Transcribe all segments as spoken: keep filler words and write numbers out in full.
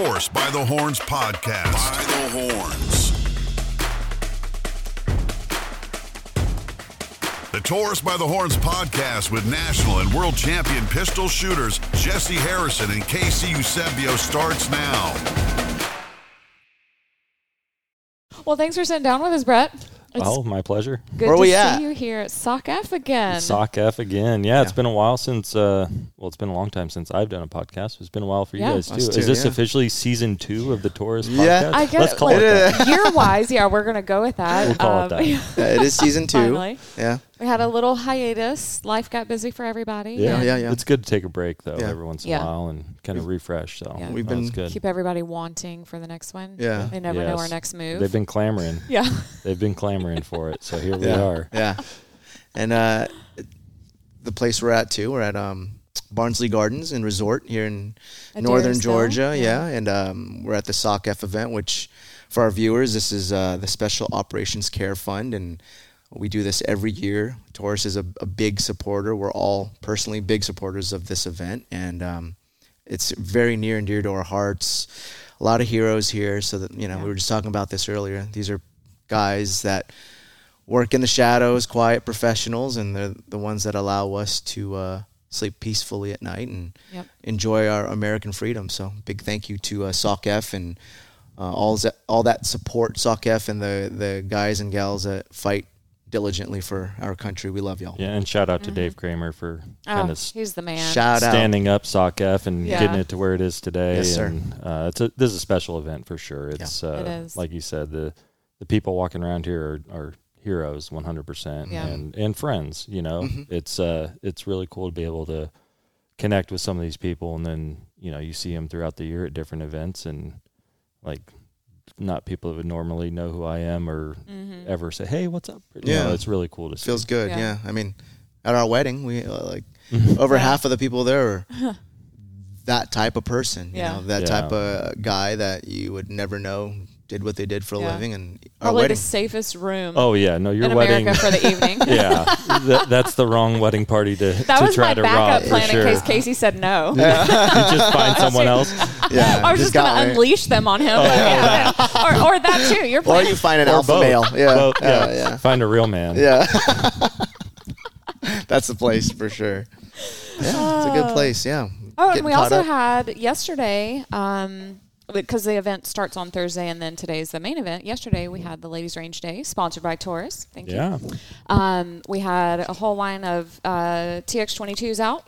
Taurus by the Horns podcast. By the Horns. The Taurus by the Horns podcast with national and world champion pistol shooters Jesse Harrison and Casey Eusebio starts now. Well, thanks for sitting down with us, Brett. It's oh, my pleasure. Good Where to we see at? you here at Sock F again. Sock F again. Yeah, yeah, it's been a while since, uh, well, it's been a long time since I've done a podcast. It's been a while for you Yeah. guys, too. Us Is too, this yeah. officially season two of the Taurus Yeah. podcast? I guess, Let's call like, it that. year-wise, yeah, we're going to go with that. We'll call it that. Yeah, it is season two. Finally. Yeah. We had a little hiatus. Life got busy for everybody. Yeah. and yeah, yeah. It's good to take a break, though, Yeah. every once in Yeah. a while and kind of refresh. So Yeah. We've that's been- good. Keep everybody wanting for the next one. Yeah. They never know Yes. our next move. They've been clamoring. yeah. They've been clamoring for it. So here we Yeah. are. Yeah. And uh, the place we're at, too, we're at um, Barnsley Gardens and Resort here in northern Adairsville, Georgia. yeah. Yeah. And um, we're at the Sock F event, which for our viewers, this is uh, the Special Operations Care Fund. And we do this every year. Taurus is a, a big supporter. We're all personally big supporters of this event. And um, it's very near and dear to our hearts. A lot of heroes here. So that, you know, Yeah. we were just talking about this earlier. These are guys that work in the shadows, quiet professionals, and they're the ones that allow us to uh, sleep peacefully at night and Yep. enjoy our American freedom. So big thank you to uh, Sock F and uh, all that, all that support Sock F and the, the guys and gals that fight diligently for our country. We love y'all. Yeah, and shout out to Mm-hmm. Dave Kramer for Oh, kind of he's the man. Shout out. standing up Sock F and Yeah. getting it to where it is today. Yes, sir. And uh, it's a this is a special event for sure. It's uh, It is. like you said, the the people walking around here are, are heroes, one hundred percent, Yeah. and and friends. You know, Mhm. it's uh it's really cool to be able to connect with some of these people, and then you know you see them throughout the year at different events, and like not people that would normally know who I am or Mhm. ever say, hey, what's up? You Yeah. know, it's really cool to see. Feels good. Yeah. Yeah. I mean, at our wedding, we uh, like Mhm. over Yeah. half of the people there are that type of person. You Yeah. know, that Yeah. type of guy that you would never know did what they did for a Yeah. living. And our Probably wedding. the safest room Oh yeah, no, your in wedding. America for the evening. yeah, that, that's the wrong wedding party to, That to was try my to backup rob plan for sure. in case Casey said no. You just find someone else. Yeah. I was just, got going to me. unleash them on him. but yeah, yeah. Or, or that too. You're Or playing. you find an Or alpha both. male. Yeah. Both, yeah. yeah. Yeah. Find a real man. Yeah. That's the place for sure. Yeah, it's a good place. Yeah. Oh, and Getting we caught also up. had yesterday, um, because the event starts on Thursday and then today's the main event. Yesterday we had the Ladies Range Day, sponsored by Taurus. Thank Yeah. you. Um, we had a whole line of uh, T X twenty-twos out.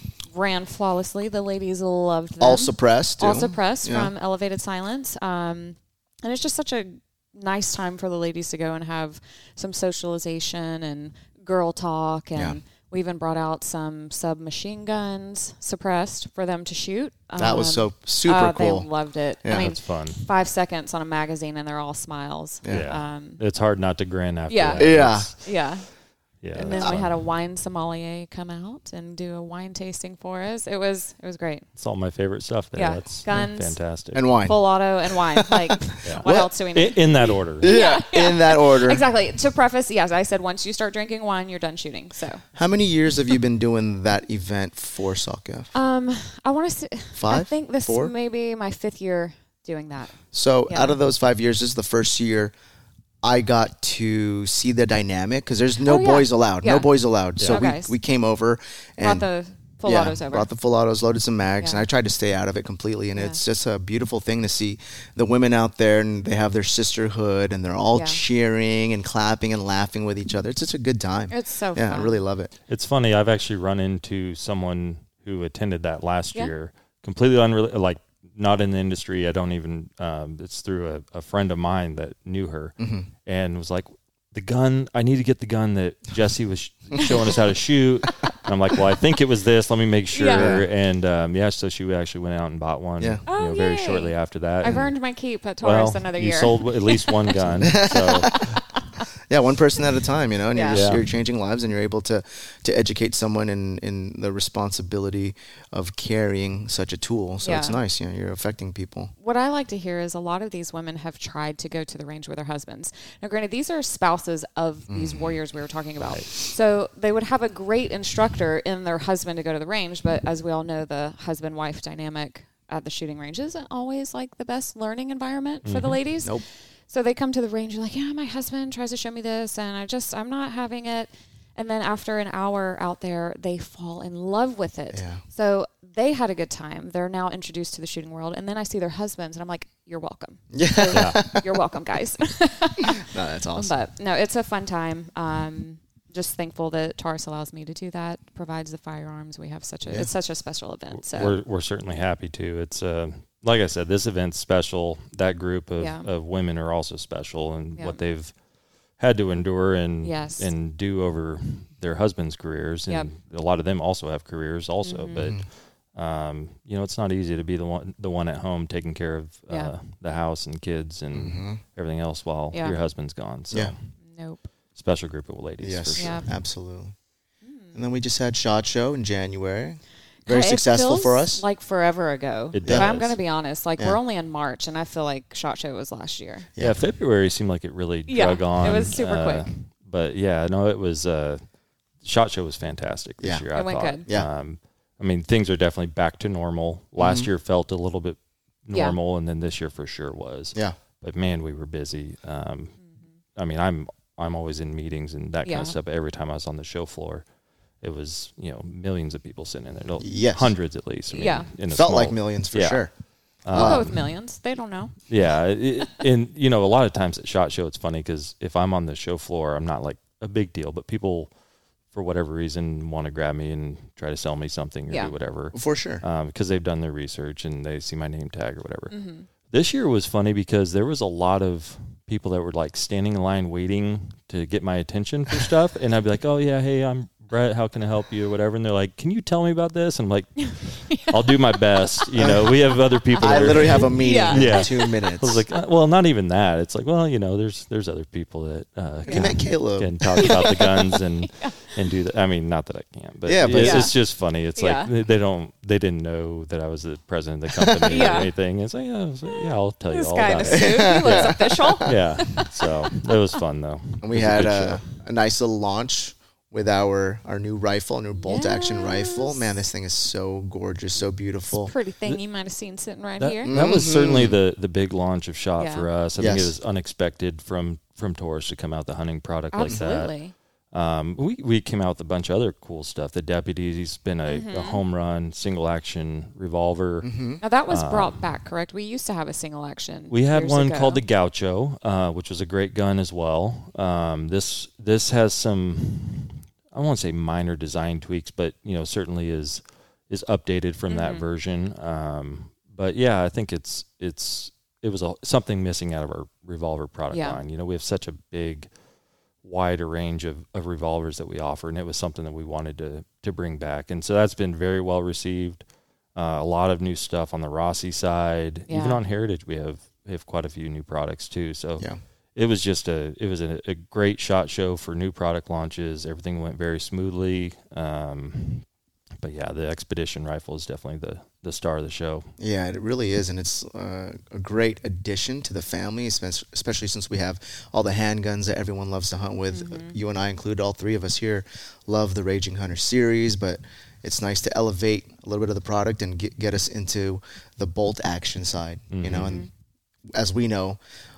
Ran flawlessly. The ladies loved them. all suppressed. Too. All suppressed Yeah. from Elevated Silence. Um, and it's just such a nice time for the ladies to go and have some socialization and girl talk. And Yeah. we even brought out some submachine guns suppressed for them to shoot. That was Um, so super uh, cool. They loved it. Yeah. I mean, That's fun. five seconds on a magazine and they're all smiles. Yeah. Yeah. Um, It's hard not to grin after Yeah. that. Yeah. It's- yeah. yeah. And that's then we fun. had a wine sommelier come out and do a wine tasting for us. It was it was great. It's all my favorite stuff there. Yeah. That's Guns. fantastic. And wine. Full auto and wine. Like, what Well, else do we in, need? in that order. yeah, in that order. Exactly. To preface, yes, I said once you start drinking wine, you're done shooting. So, How many years have you been doing that event for Sock F? um, I want to say, I Five? think this Four? may be my fifth year doing that. So Yeah. out of those five years, this is the first year I got to see the dynamic because there's no Oh, yeah. boys allowed. Yeah. No boys allowed. So No we, guys. we came over and Brought the full yeah, autos over. brought the full autos, loaded some mags, Yeah. and I tried to stay out of it completely. And Yeah. it's just a beautiful thing to see the women out there and they have their sisterhood and they're all Yeah. cheering and clapping and laughing with each other. It's just a good time. It's so yeah, fun. I really love it. It's funny. I've actually run into someone who attended that last Yeah. year, completely unrelated, like not in the industry. I don't even, um, it's through a, a friend of mine that knew her Mm-hmm. and was like, the gun, I need to get the gun that Jesse was sh- showing us how to shoot. And I'm like, well, I think it was this. Let me make sure. Yeah. And um, yeah, so she actually went out and bought one. Yeah. You Oh, know, very yay. shortly after that. I've And, earned my keep at Taurus well, another you year. sold at least one gun. So Yeah, one person at a time, you know, and Yeah. you're just Yeah. you're changing lives, and you're able to to educate someone in in the responsibility of carrying such a tool. So it's Yeah. nice, you know, you're affecting people. What I like to hear is a lot of these women have tried to go to the range with their husbands. Now, granted, these are spouses of these warriors we were talking about. So they would have a great instructor in their husband to go to the range, but as we all know, the husband-wife dynamic at the shooting range isn't always like the best learning environment for the ladies. Nope. So they come to the range, you're like, yeah, my husband tries to show me this, and I just, I'm not having it. And then after an hour out there, they fall in love with it. Yeah. So they had a good time. They're now introduced to the shooting world. And then I see their husbands, and I'm like, you're welcome. Yeah. You're, you're welcome, guys. No, that's awesome. But no, it's a fun time. Um, just thankful that Taurus allows me to do that, provides the firearms. We have such a, Yeah. it's such a special event. So We're, we're certainly happy to. It's, uh, like I said, this event's special. That group of, Yeah. of women are also special, and Yeah. what they've had to endure and Yes. and do over their husbands' careers. And Yep. a lot of them also have careers also, Mm-hmm. but um, you know, it's not easy to be the one the one at home taking care of uh, Yeah. the house and kids and Mm-hmm. everything else while Yeah. your husband's gone. So Yeah. nope. special group of ladies. Yes, For sure. Yeah. absolutely. And then we just had SHOT Show in January. Very It successful for feels us. like forever ago. It If I'm does. going to be honest, like Yeah. we're only in March, and I feel like SHOT Show was last year. Yeah. Yeah. February seemed like it really Yeah, drug on. it was super uh, quick. But yeah, no, it was. Uh, SHOT Show was fantastic this Yeah. year. It I went thought. good. Yeah. Um, I mean, things are definitely back to normal. Last Mhm. year felt a little bit Yeah. normal, and then this year for sure was. Yeah. But man, we were busy. Um, I mean, I'm I'm always in meetings and that kind Yeah. of stuff. Every time I was on the show floor, it was, you know, millions of people sitting in there. No, Yes. hundreds at least. I mean, Yeah. in a Felt small- like millions for yeah. sure. We'll go Um, with millions. They don't know. Yeah, it, and you know, a lot of times at SHOT Show, it's funny because if I'm on the show floor, I'm not like a big deal, but people, for whatever reason, want to grab me and try to sell me something or Yeah. do whatever For sure. because they've done their research and they see my name tag or whatever. Mm-hmm. This year was funny because there was a lot of people that were like standing in line waiting to get my attention for stuff, and I'd be like, "Oh yeah, hey, I'm Brett. How can I help you?" or whatever, and they're like, "Can you tell me about this?" And I'm like, "I'll do my best." You know, we have other people. I That are, literally have a meeting Yeah. in Yeah. two minutes. I was like, uh, well, not even that. It's like, well, you know, there's there's other people that uh, you can, met Caleb. can talk about the guns and and do that. I mean, not that I can't, but, Yeah, but it's, Yeah. it's just funny. It's like Yeah. they, they don't they didn't know that I was the president of the company Yeah. or anything. It's like, yeah, I was like, yeah, I'll tell you This all guy in a about it. suit, he looks official. Yeah, so it was fun though. And we It was a had good a, show. a nice little launch with our our new rifle, our new bolt action rifle. Yes. Man, this thing is so gorgeous, so beautiful. Pretty thing you might have seen sitting right That, here. that was certainly Mhm. the the big launch of SHOT Yeah. for us. I think Yes. it was unexpected from from Taurus to come out the hunting product like that. Absolutely. Um, we, we came out with a bunch of other cool stuff. The Deputy's been a, Mm-hmm. a home run single action revolver. Mm-hmm. Now that was brought back, correct? We used to have a single action. We had years one ago. called the Gaucho, uh, which was a great gun as well. Um, this this has some, I won't say minor design tweaks, but you know certainly is is updated from that Mhm. version. Um, but yeah, I think it's it's it was a, something missing out of our revolver product Yeah. line. You know, we have such a big, wider range of, of revolvers that we offer, and it was something that we wanted to to bring back, and so that's been very well received. Uh, a lot of new stuff on the Rossi side, even Yeah. on Heritage, we have we have quite a few new products too. So Yeah. it was just a it was a, a great SHOT Show for new product launches. Everything went very smoothly. Um, but yeah, the Expedition rifle is definitely the the star of the show. Yeah, it really is, and it's uh, a great addition to the family, espe- especially since we have all the handguns that everyone loves to hunt with. Mm-hmm. You and I include, all three of us here love the Raging Hunter series, but it's nice to elevate a little bit of the product and get, get us into the bolt action side. You know, and as we know,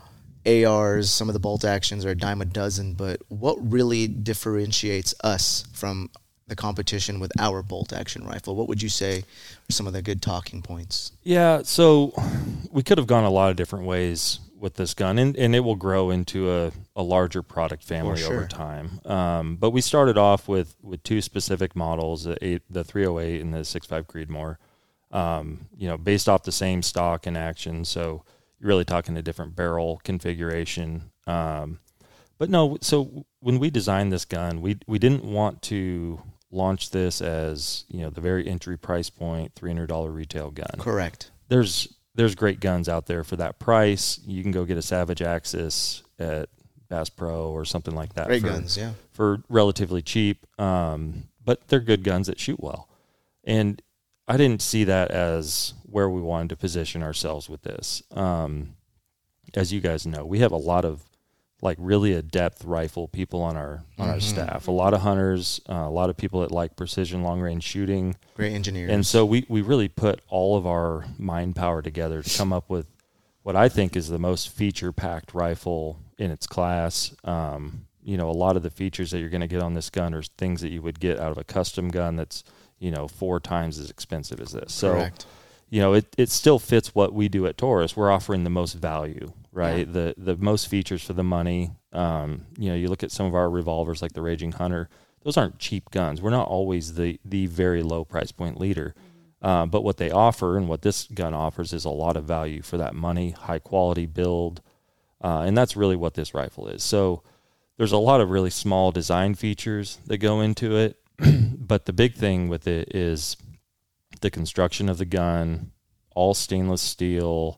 A Rs, some of the bolt actions are a dime a dozen, but what really differentiates us from the competition with our bolt action rifle? What would you say are some of the good talking points? Yeah, so we could have gone a lot of different ways with this gun, and, and it will grow into a, a larger product family For sure. over time. Um, but we started off with, with two specific models, the, eight, the three oh eight and the six five Creedmoor, um, you know, based off the same stock and action. So you're really talking a different barrel configuration. Um, but no, so when we designed this gun, we we didn't want to launch this as, you know, the very entry price point, three hundred dollars retail gun. Correct. There's there's great guns out there for that price. You can go get a Savage Axis at Bass Pro or something like that. Great for, guns, yeah. for relatively cheap. Um, but they're good guns that shoot well. And I didn't see that as where we wanted to position ourselves with this. Um, as you guys know, we have a lot of like really adept rifle people on our on our staff. A lot of hunters, uh, a lot of people that like precision long range shooting. Great engineers. And so we, we really put all of our mind power together to come up with what I think is the most feature-packed rifle in its class. Um, you know, a lot of the features that you're going to get on this gun are things that you would get out of a custom gun that's, you know, four times as expensive as this. So, Correct. you know, it, it still fits what we do at Taurus. We're offering the most value, right? Yeah. The the most features for the money. Um, you know, you look at some of our revolvers like the Raging Hunter. Those aren't cheap guns. We're not always the, the very low price point leader. Uh, but what they offer and what this gun offers is a lot of value for that money, high quality build. Uh, and that's really what this rifle is. So there's a lot of really small design features that go into it. But the big thing with it is the construction of the gun, all stainless steel,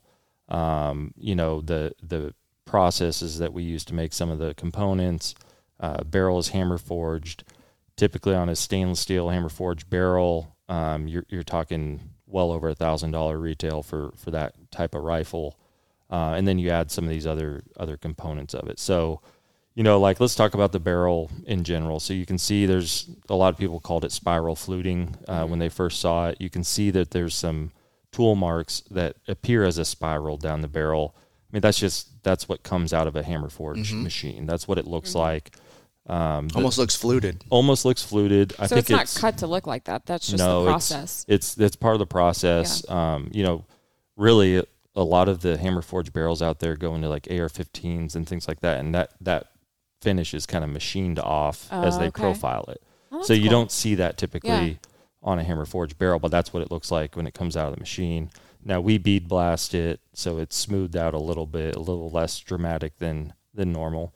um, you know, the, the processes that we use to make some of the components. Uh, barrel is hammer forged. Typically on a stainless steel hammer forged barrel, um, you're, you're talking well over a thousand dollar retail for, for that type of rifle. Uh, and then you add some of these other, other components of it. So, you know, like let's talk about the barrel in general. So you can see there's a lot of people called it spiral fluting uh, mm-hmm. when they first saw it. You can see that there's some tool marks that appear as a spiral down the barrel. I mean, that's just, that's what comes out of a hammer forged mm-hmm. machine. That's what it looks mm-hmm. like. Um, almost looks fluted. Almost looks fluted. I so think it's, it's not cut to look like that. That's just no, the process. It's, it's, it's part of the process. Yeah. Um, you know, really a lot of the hammer forged barrels out there go into like A R fifteens and things like that. And that, that finish is kind of machined off oh, as they okay. profile it. Oh, so you cool. don't see that typically yeah. on a hammer forged barrel, but that's what it looks like when it comes out of the machine. Now we bead blast it, so it's smoothed out a little bit, a little less dramatic than, than normal.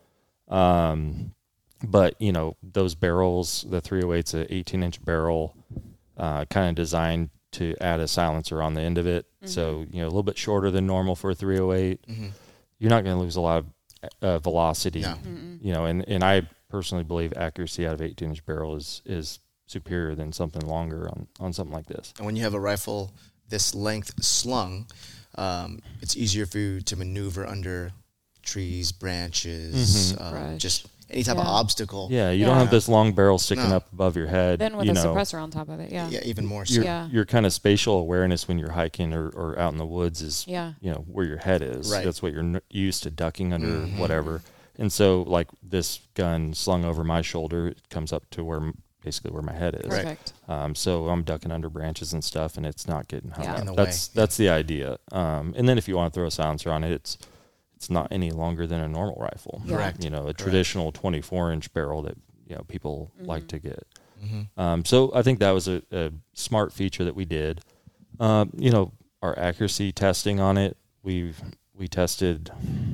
Um, but you know, those barrels, the three oh eight's a eighteen inch barrel, uh, kind of designed to add a silencer on the end of it. Mm-hmm. So, you know, a little bit shorter than normal for a three oh eight. Mm-hmm. You're not going to lose a lot of uh, velocity, no. you know, and, and I personally believe accuracy out of eighteen inch barrel is, is superior than something longer on, on something like this. And when you have a rifle this length slung, um, it's easier for you to maneuver under trees, branches, mm-hmm. um, just any type yeah. of obstacle. Yeah, you yeah. don't have this long barrel sticking no. up above your head. Then with you a know, suppressor on top of it, yeah. Yeah, even more so. Your, yeah. your kind of spatial awareness when you're hiking or, or out in the woods is, yeah. you know, where your head is. Right. That's what you're n- used to ducking under, mm-hmm. whatever. And so, like, this gun slung over my shoulder, it comes up to where basically where my head is. Perfect. Um, so I'm ducking under branches and stuff, and it's not getting hung yeah. up. In the that's way. that's the idea. Um, and then if you want to throw a silencer on it, it's it's not any longer than a normal rifle. Yeah. Correct. You know, a Correct. traditional twenty-four inch barrel that, you know, people mm-hmm. like to get. Mm-hmm. Um, so I think that was a, a smart feature that we did. Um, you know, our accuracy testing on it, we've we tested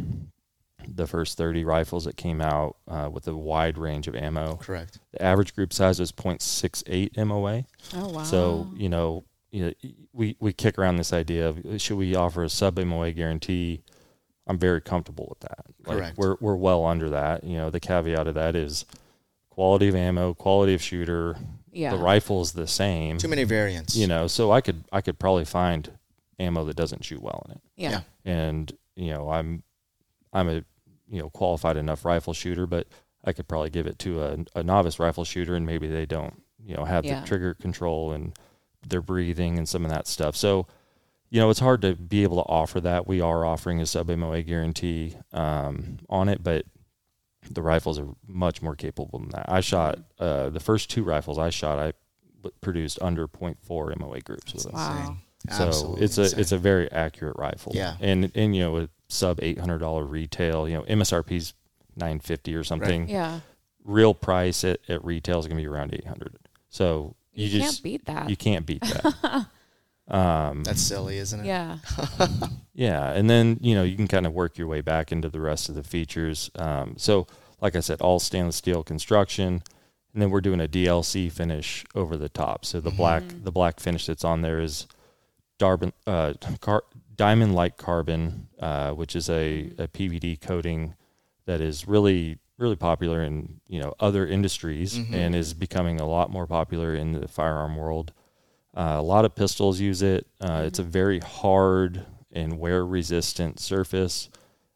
the first thirty rifles that came out uh, with a wide range of ammo. Correct. The average group size was point six eight M O A. Oh, wow. So, you know, you know, we, we kick around this idea of should we offer a sub M O A guarantee? I'm very comfortable with that. Like, Correct. We're we're well under that. You know, the caveat of that is quality of ammo, quality of shooter. Yeah. The rifle is the same. Too many variants. You know, so I could I could probably find ammo that doesn't shoot well in it. Yeah. yeah. And you know, I'm I'm a you know qualified enough rifle shooter, but I could probably give it to a, a novice rifle shooter, and maybe they don't you know have yeah. the trigger control and their breathing and some of that stuff. So, you know, it's hard to be able to offer that. We are offering a sub M O A guarantee um, on it, but the rifles are much more capable than that. I shot uh, the first two rifles I shot. I produced under point four M O A groups with them. Wow. So Absolutely it's a insane. it's a very accurate rifle. Yeah. And and you know with sub eight hundred dollar retail, you know M S R P's nine fifty or something. Right. Yeah. Real price at, at retail is gonna be around eight hundred. So you, you just can't beat that. You can't beat that. um, That's silly, isn't it? Yeah. yeah, and then you know you can kind of work your way back into the rest of the features. Um, so like I said, all stainless steel construction, and then we're doing a D L C finish over the top. So the Mm-hmm. black the black finish that's on there is Darbon, uh, car, diamond-like carbon, uh, which is a, a P V D coating that is really, really popular in you know other industries mm-hmm. and is becoming a lot more popular in the firearm world. Uh, a lot of pistols use it. Uh, mm-hmm. It's a very hard and wear-resistant surface.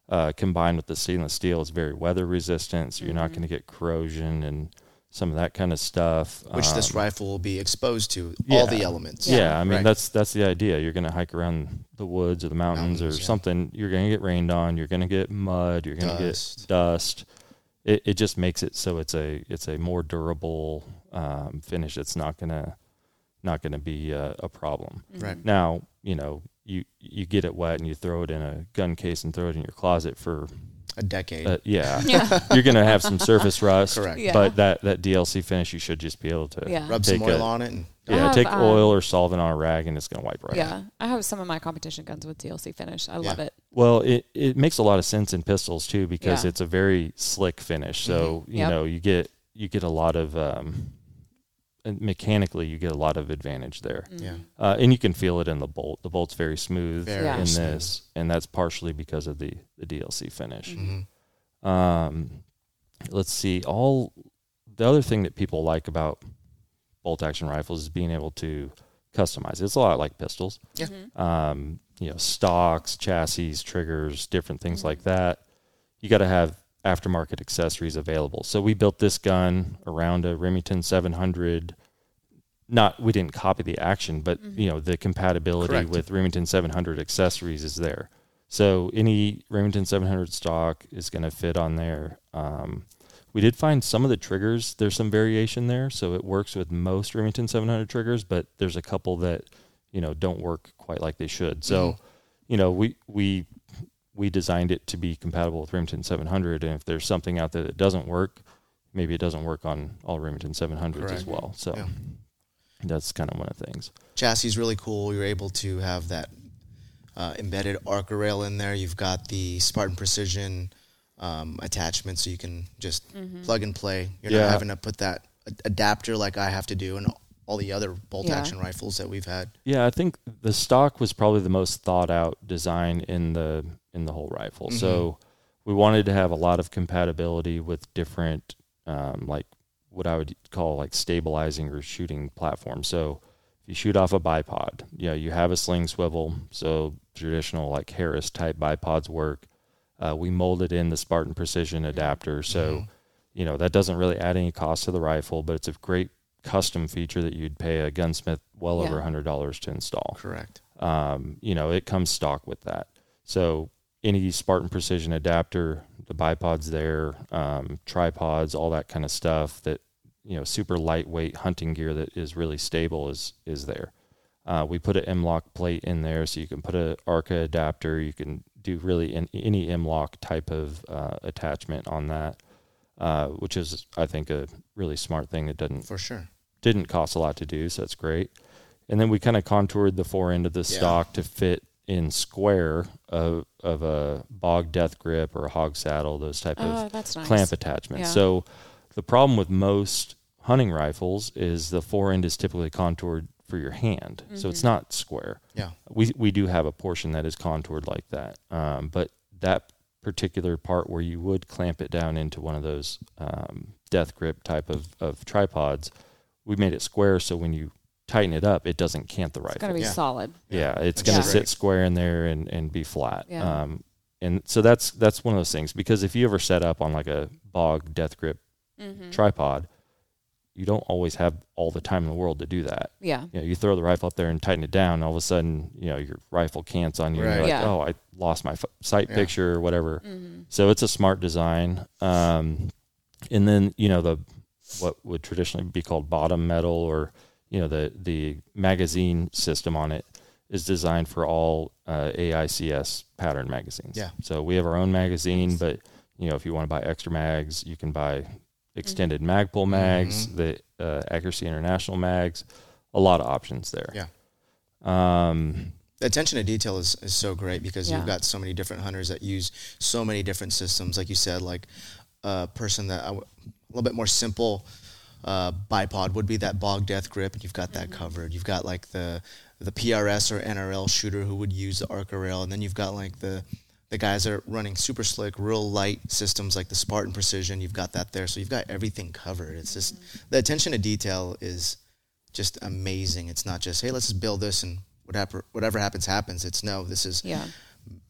uh, combined with the stainless steel, is very weather resistant, so you're not going to get corrosion and some of that kind of stuff. Which um, this rifle will be exposed to, yeah. all the elements. Yeah, yeah I mean, right. that's that's the idea. You're going to hike around the woods or the mountains, mountains or yeah. something. You're going to get rained on. You're going to get mud. You're going to get dust. It it just makes it so it's a it's a more durable um, finish. It's not going to not going to be a, a problem. Right. Now, you know, you you get it wet and you throw it in a gun case and throw it in your closet for a decade. Uh, yeah. yeah. You're going to have some surface rust. Correct. Yeah. But that, that D L C finish, you should just be able to yeah. rub take some oil a, on it. And yeah, have, take um, oil or solvent on a rag and it's going to wipe right yeah. out. I have some of my competition guns with D L C finish. I love Yeah. it. Well, it, it makes a lot of sense in pistols too because Yeah. it's a very slick finish. So, Mm-hmm. you Yep. know, you get you get a lot of um, and mechanically you get a lot of advantage there. Mm-hmm. Yeah. Uh, and you can feel it in the bolt. The bolt's very smooth Very in smooth. this, and that's partially because of the, the D L C finish. Mm-hmm. Um, let's see. All the other thing that people like about bolt action rifles is being able to customize it. It's a lot like pistols. Yeah. Mm-hmm. Um, you know, stocks, chassis, triggers, different things Mm-hmm. like that. You got to have aftermarket accessories available. So we built this gun around a Remington seven hundred. Not we didn't copy the action, but Mm-hmm. you know the compatibility Correct. with Remington seven hundred accessories is there. So any Remington seven hundred stock is going to fit on there. Um, we did find some of the triggers. There's some variation there, so it works with most Remington seven hundred triggers, but there's a couple that you know don't work quite like they should. So, Mm-hmm. you know, we we we designed it to be compatible with Remington seven hundred, and if there's something out there that doesn't work, maybe it doesn't work on all Remington seven hundreds Correct. as well. So Yeah. that's kind of one of the things. Chassis is really cool. You're able to have that uh, embedded Arca rail in there. You've got the Spartan Precision um, attachment, so you can just Mm-hmm. plug and play. You're Yeah. not having to put that a- adapter like I have to do and all the other bolt Yeah. action rifles that we've had. Yeah, I think the stock was probably the most thought out design in the in the whole rifle. Mm-hmm. So we wanted to have a lot of compatibility with different, um, like what I would call like stabilizing or shooting platforms. So if you shoot off a bipod, you know, you have a sling swivel. So traditional like Harris type bipods work. Uh, we molded in the Spartan Precision adapter. So, you know, that doesn't really add any cost to the rifle, but it's a great custom feature that you'd pay a gunsmith well Yeah. over one hundred dollars to install. Correct. Um, you know, it comes stock with that. So any Spartan Precision adapter, the bipods there, um, tripods, all that kind of stuff that, you know, super lightweight hunting gear that is really stable is, is there. Uh, we put an M-LOK plate in there so you can put a Arca adapter. You can do really in, any M-LOK type of uh, attachment on that, uh, which is, I think, a really smart thing that doesn't For sure. didn't cost a lot to do, so that's great. And then we kind of contoured the fore end of the Yeah. stock to fit in square of of a bog death grip or a hog saddle, those type Oh, of that's nice. clamp attachments. Yeah. So the problem with most hunting rifles is the fore end is typically contoured for your hand, so Mm-hmm. it's not square. Yeah. We we do have a portion that is contoured like that, um, but that particular part where you would clamp it down into one of those um, death grip type of, of tripods, we made it square so when you tighten it up, it doesn't cant the rifle. It's going to be Yeah. solid. Yeah, it's That's going to great. sit square in there and, and be flat. Yeah. Um, and so that's that's one of those things, because if you ever set up on like a bog death grip Mm-hmm. tripod, you don't always have all the time in the world to do that. Yeah. You know, you throw the rifle up there and tighten it down, and all of a sudden, you know, your rifle cants on you. And Right. you're like, Yeah. oh, I lost my f- sight Yeah. picture or whatever. Mm-hmm. So it's a smart design. Um, and then, you know, the what would traditionally be called bottom metal, or, you know, the, the magazine system on it is designed for all uh, A I C S pattern magazines. Yeah. So we have our own magazine, but, you know, if you want to buy extra mags, you can buy extended Magpul mags, Mhm. the uh, Accuracy International mags, a lot of options there. Yeah. Um, The attention to detail is, is so great because Yeah. you've got so many different hunters that use so many different systems. Like you said, like a person that I w- a little bit more simple uh, bipod would be that bog death grip, and you've got that covered. You've got like the the P R S or N R L shooter who would use the Arca rail, and then you've got like the the guys that are running super slick, real light systems like the Spartan Precision. You've got that there, so you've got everything covered. It's just the attention to detail is just amazing. It's not just, hey, let's just build this and whatever whatever happens happens. It's no, this is Yeah.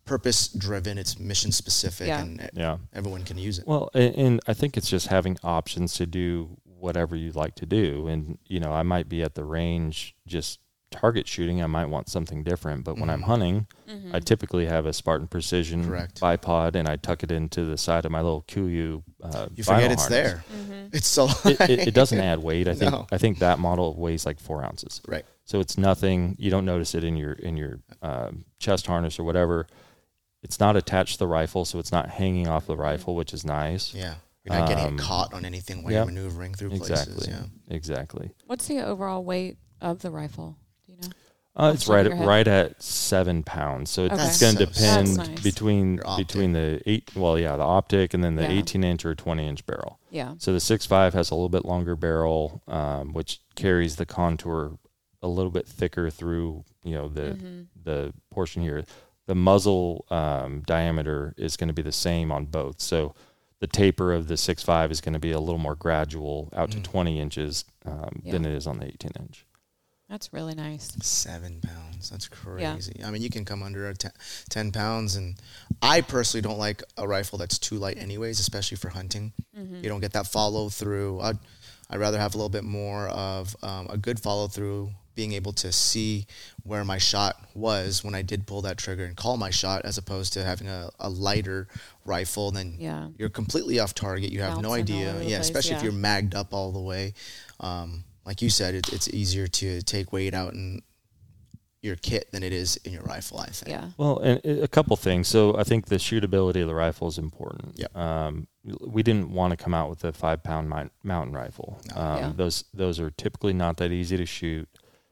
purpose driven. It's mission specific, Yeah. and Yeah. everyone can use it. Well, and, and I think it's just having options to do whatever you'd like to do. And, you know, I might be at the range just target shooting. I might want something different. But when Mhm. I'm hunting, Mm-hmm. I typically have a Spartan Precision Correct. bipod, and I tuck it into the side of my little Kuiu uh, You forget vinyl it's harness. there. Mm-hmm. It's so It, it, it doesn't add weight. I think No. I think that model weighs like four ounces. right. So it's nothing. You don't notice it in your in your um, chest harness or whatever. It's not attached to the rifle, so it's not hanging off the rifle, which is nice. Yeah. You're not getting Um, it caught on anything while yeah. you're maneuvering through Exactly. places. Yeah. Exactly. What's the overall weight of the rifle? Do you know? Uh, Off it's the top right of at your head? right at seven pounds. So it's, Okay. it's going to That's so- depend That's nice. between Your optic. between the eight. Well, yeah, the optic and then the Yeah. eighteen inch or twenty inch barrel. Yeah. So the six five has a little bit longer barrel, um, which carries the contour a little bit thicker through, you know, the Mm-hmm. the portion here. The muzzle um, diameter is going to be the same on both. So the taper of the six five is going to be a little more gradual out to Mm. twenty inches um, Yeah. than it is on the eighteen inch. That's really nice. Seven pounds. That's Yeah. crazy. I mean, you can come under a ten, ten pounds. And I personally don't like a rifle that's too light anyways, especially for hunting. Mm-hmm. You don't get that follow through. I'd, I'd rather have a little bit more of um, a good follow through, being able to see where my shot was when I did pull that trigger and call my shot, as opposed to having a, a lighter rifle. Then Yeah. you're completely off target. You have no Bouncing all idea. over the Yeah, place, especially if yeah. you're magged up all the way. Um, like you said, it, it's easier to take weight out in your kit than it is in your rifle, I think. Yeah. Well, and a couple things. So I think the shootability of the rifle is important. Yep. Um, we didn't want to come out with a five pound mi- mountain rifle. No. Um, Yeah. Those those are typically not that easy to shoot.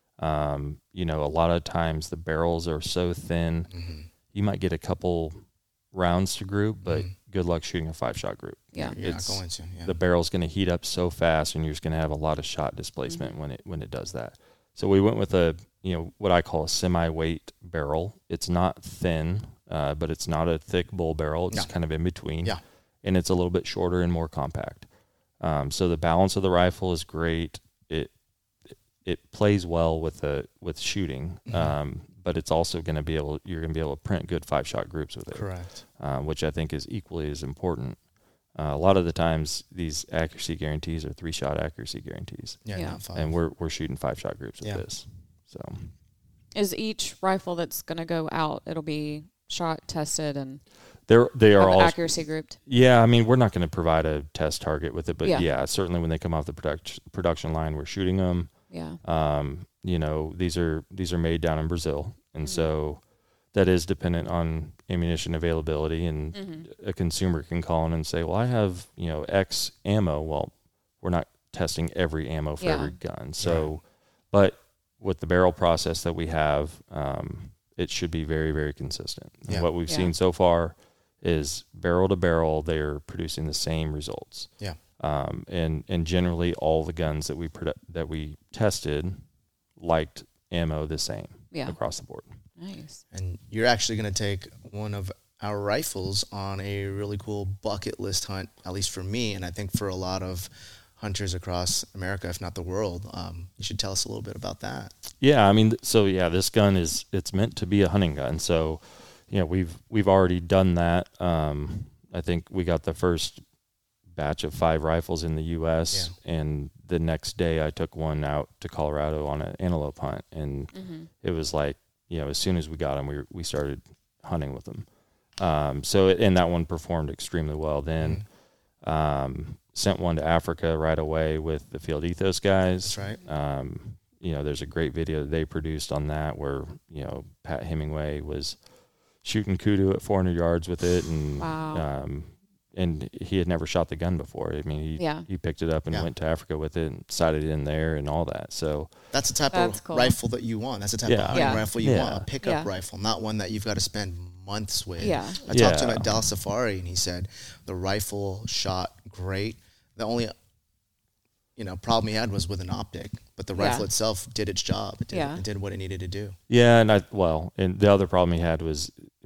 Um, you know, a lot of times the barrels are so thin, Mm-hmm. you might get a couple rounds to group, but Mhm. good luck shooting a five shot group. Yeah. You're It's- not going to. Yeah. The barrel's going to heat up so fast, and you're just going to have a lot of shot displacement Mm-hmm. when it when it does that. So we went with a you know what I call a semi-weight barrel. It's not thin, uh, but it's not a thick bull barrel. It's No. kind of in between. Yeah. And it's a little bit shorter and more compact. Um, so the balance of the rifle is great. It it, it plays well with the with shooting, Mhm. um, but it's also going to be able you're going to be able to print good five shot groups with it. Correct. Uh, which I think is equally as important. Uh, a lot of the times, these accuracy guarantees are three-shot accuracy guarantees, Yeah, Yeah. not five. and we're we're shooting five-shot groups with Yeah. this. So Is each rifle that's going to go out, it'll be shot, tested, and they're they are have all accuracy grouped? yeah. I mean, we're not going to provide a test target with it, but Yeah. yeah. certainly when they come off the production production line, we're shooting them. Yeah. Um, you know, these are these are made down in Brazil, and Mhm. so that is dependent on ammunition availability. And Mm-hmm. a consumer can call in and say, "Well, I have you know X ammo." Well, we're not testing every ammo for Yeah. every gun. So, but with the barrel process that we have, um, it should be very, very consistent. And Yeah. what we've Yeah. seen so far is barrel to barrel, they're producing the same results. Yeah. Um, and and generally, all the guns that we produ- that we tested liked ammo the same Yeah. across the board. Nice. And you're actually going to take one of our rifles on a really cool bucket list hunt, at least for me, and I think for a lot of hunters across America, if not the world. Um, you should tell us a little bit about that. Yeah, I mean, th- so yeah, this gun is it's meant to be a hunting gun. So, you know, we've we've already done that. Um, I think we got the first batch of five rifles in the U S and the next day I took one out to Colorado on an antelope hunt, and Mm-hmm. it was like, you know, as soon as we got them, we we started hunting with them. Um, so and that one performed extremely well. Then, um, sent one to Africa right away with the Field Ethos guys. That's right. Um, you know, there's a great video that they produced on that where, you know, Pat Hemingway was shooting kudu at four hundred yards with it, and Wow. um, and he had never shot the gun before. I mean, he Yeah. he picked it up and Yeah. went to Africa with it and sighted it in there and all that. So That's the type That's of cool. rifle that you want. That's the type Yeah. of hunting Yeah. rifle you Yeah. want. A pickup Yeah. rifle, not one that you've got to spend months with. Yeah. I talked to him Yeah. at Dallas Safari, and he said the rifle shot great. The only, you know, problem he had was with an optic, but the rifle Yeah. itself did its job. It did, Yeah. it did what it needed to do. yeah, and I well, and the other problem he had was, I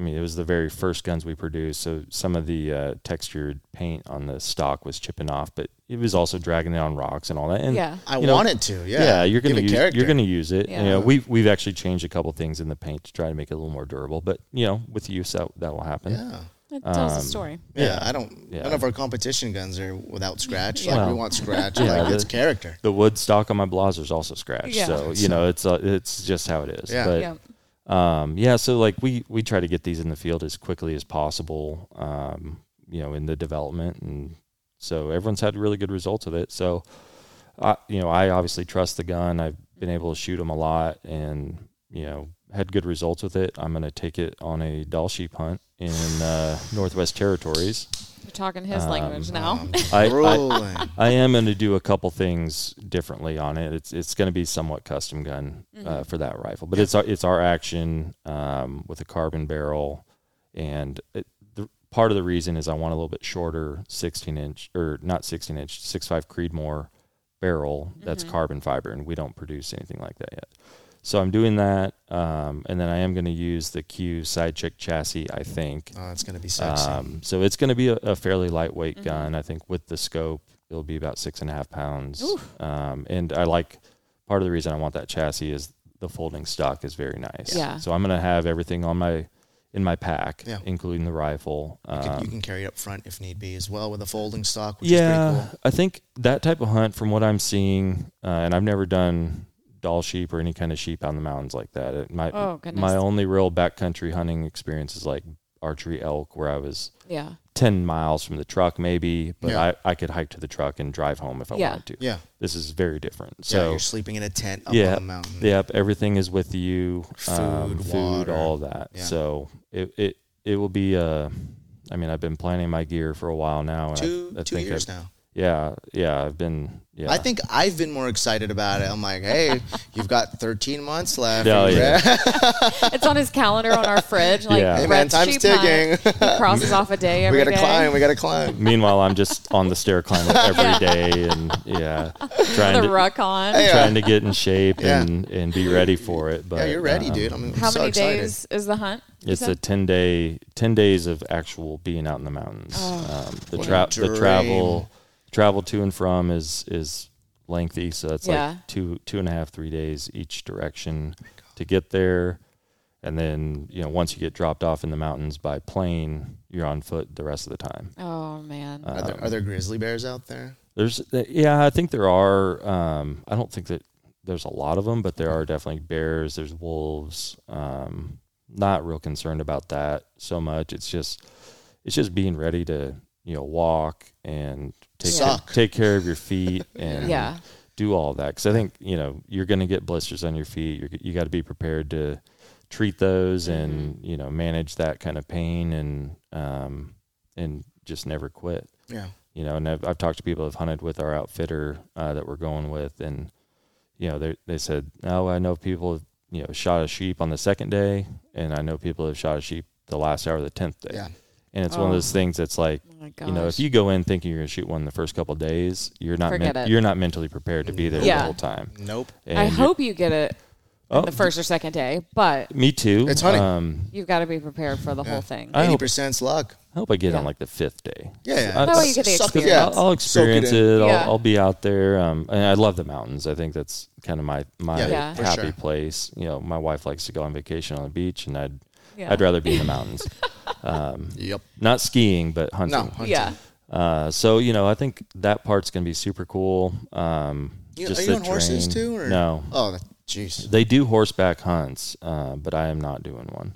I mean, it was the very first guns we produced, so some of the uh, textured paint on the stock was chipping off, but it was also dragging it on rocks and all that. And, Yeah. I you know, want it to. Yeah. Yeah, you're Give gonna it use character. you're gonna use it. Yeah. You know, we've we've actually changed a couple things in the paint to try to make it a little more durable. But you know, with use that that will happen. Yeah. It tells Um, a story. Yeah, Yeah. I don't. Yeah. None of our competition guns are without scratch. Yeah. Like we Well, want scratch. yeah, like it's the- character. The wood stock on my Blazer is also scratched. Yeah. So you know, it's uh, it's just how it is. Yeah. But Yeah. Um, yeah, so like we, we try to get these in the field as quickly as possible, um, you know, in the development. And so everyone's had really good results with it. So, I, you know, I obviously trust the gun. I've been able to shoot them a lot and, you know, had good results with it. I'm going to take it on a doll sheep hunt in uh, Northwest Territories. You're talking his Um, language now. Um, I, I, rolling. I am going to do a couple things differently on it. It's it's going to be somewhat custom gun uh, Mm-hmm. for that rifle, but it's our, it's our action um, with a carbon barrel, and it, the part of the reason is I want a little bit shorter sixteen inch or not sixteen inch six point five Creedmoor barrel that's Mhm. carbon fiber, and we don't produce anything like that yet. So I'm doing that, um, and then I am going to use the Q side check chassis, I think. Oh, it's gonna be sexy. Um, so it's going to be a, a fairly lightweight Mhm. gun. I think with the scope, it'll be about six and a half pounds. Oof. Um, and I like part of the reason I want that chassis is the folding stock is very nice. Yeah. So I'm going to have everything on my in my pack, Yeah. including the rifle. you, can, Um, you can carry it up front if need be as well with a folding stock, which yeah, is pretty cool. I think that type of hunt, from what I'm seeing, uh, and I've never done doll sheep or any kind of sheep out in the mountains like that. It, my Oh, goodness. my only real backcountry hunting experience is like archery elk, where I was Yeah. ten miles from the truck maybe, but Yeah. I, I could hike to the truck and drive home if I Yeah. wanted to. Yeah. This is very different. yeah, So you're sleeping in a tent up yeah, on the mountain. yep, everything is with you. Food, um, food, water. all of that. Yeah. So it, it it will be uh I mean, I've been planning my gear for a while now. And Two I, I two think years I've- now. Yeah, yeah, I've been. Yeah, I think I've been more excited about it. I'm like, hey, you've got thirteen months left. Oh, Are you yeah. ready? It's on his calendar on our fridge. Like, Yeah. Hey, man, red time's sheep ticking. hunt. He crosses off a day we every gotta day. climb. We gotta climb. Meanwhile, I'm just on the stair climber every day, and yeah, trying The to ruck on. Hey, trying to get in shape Yeah. and, and be ready for it. But yeah, you're ready, um, dude. I'm How so many excited. days is the hunt? you It's a said? ten day, ten days of actual being out in the mountains. Oh, um, the what tra- a the dream. travel, travel to and from is is lengthy, so that's Yeah. like two two and a half, three days each direction to get there, and then you know once you get dropped off in the mountains by plane, you're on foot the rest of the time. Oh, man. Uh, Are there, are there grizzly bears out there? There's yeah, I think there are. Um, I don't think that there's a lot of them, but there are definitely bears. There's wolves. Um, not real concerned about that so much. It's just it's just being ready to you know walk and take care, Suck. take care of your feet and Yeah. do all that, because I think you know you're going to get blisters on your feet. You're, you got to be prepared to treat those and you know manage that kind of pain and um, and just never quit. Yeah. You know, and I've, I've talked to people who've hunted with our outfitter uh, that we're going with, and you know, they they said, "Oh, I know people have, you know shot a sheep on the second day, and I know people have shot a sheep the last hour of the tenth day." Yeah. And it's one of Oh. those things that's like, Oh, my you know, gosh. if you go in thinking you're gonna shoot one the first couple of days, you're not Forget men- it. you're not mentally prepared to be there Yeah. the whole time. Nope. And I you- hope you get it Oh, in the first or second day, but Me too. It's hunting. Um, you've got to be prepared for the Yeah. whole thing. I Eighty hope- percent's luck. I hope I get Yeah. on like the fifth day. Yeah. yeah. I- That way you get the Suck it- experience. yeah. I'll, I'll Soak it experience in. it. I'll, Yeah. I'll be out there. Um, and I love the mountains. I think that's kind of my my Yeah, Yeah. for happy sure. place. You know, my wife likes to go on vacation on the beach, and I'd Yeah. I'd rather be in the mountains. um, Yep. not skiing, but hunting. No. Hunting. Yeah. Uh, so you know, I think that part's gonna be super cool. Um, You, just are the you on horses terrain. too? Or? No, Oh, that- jeez. they do horseback hunts, uh, but I am not doing one.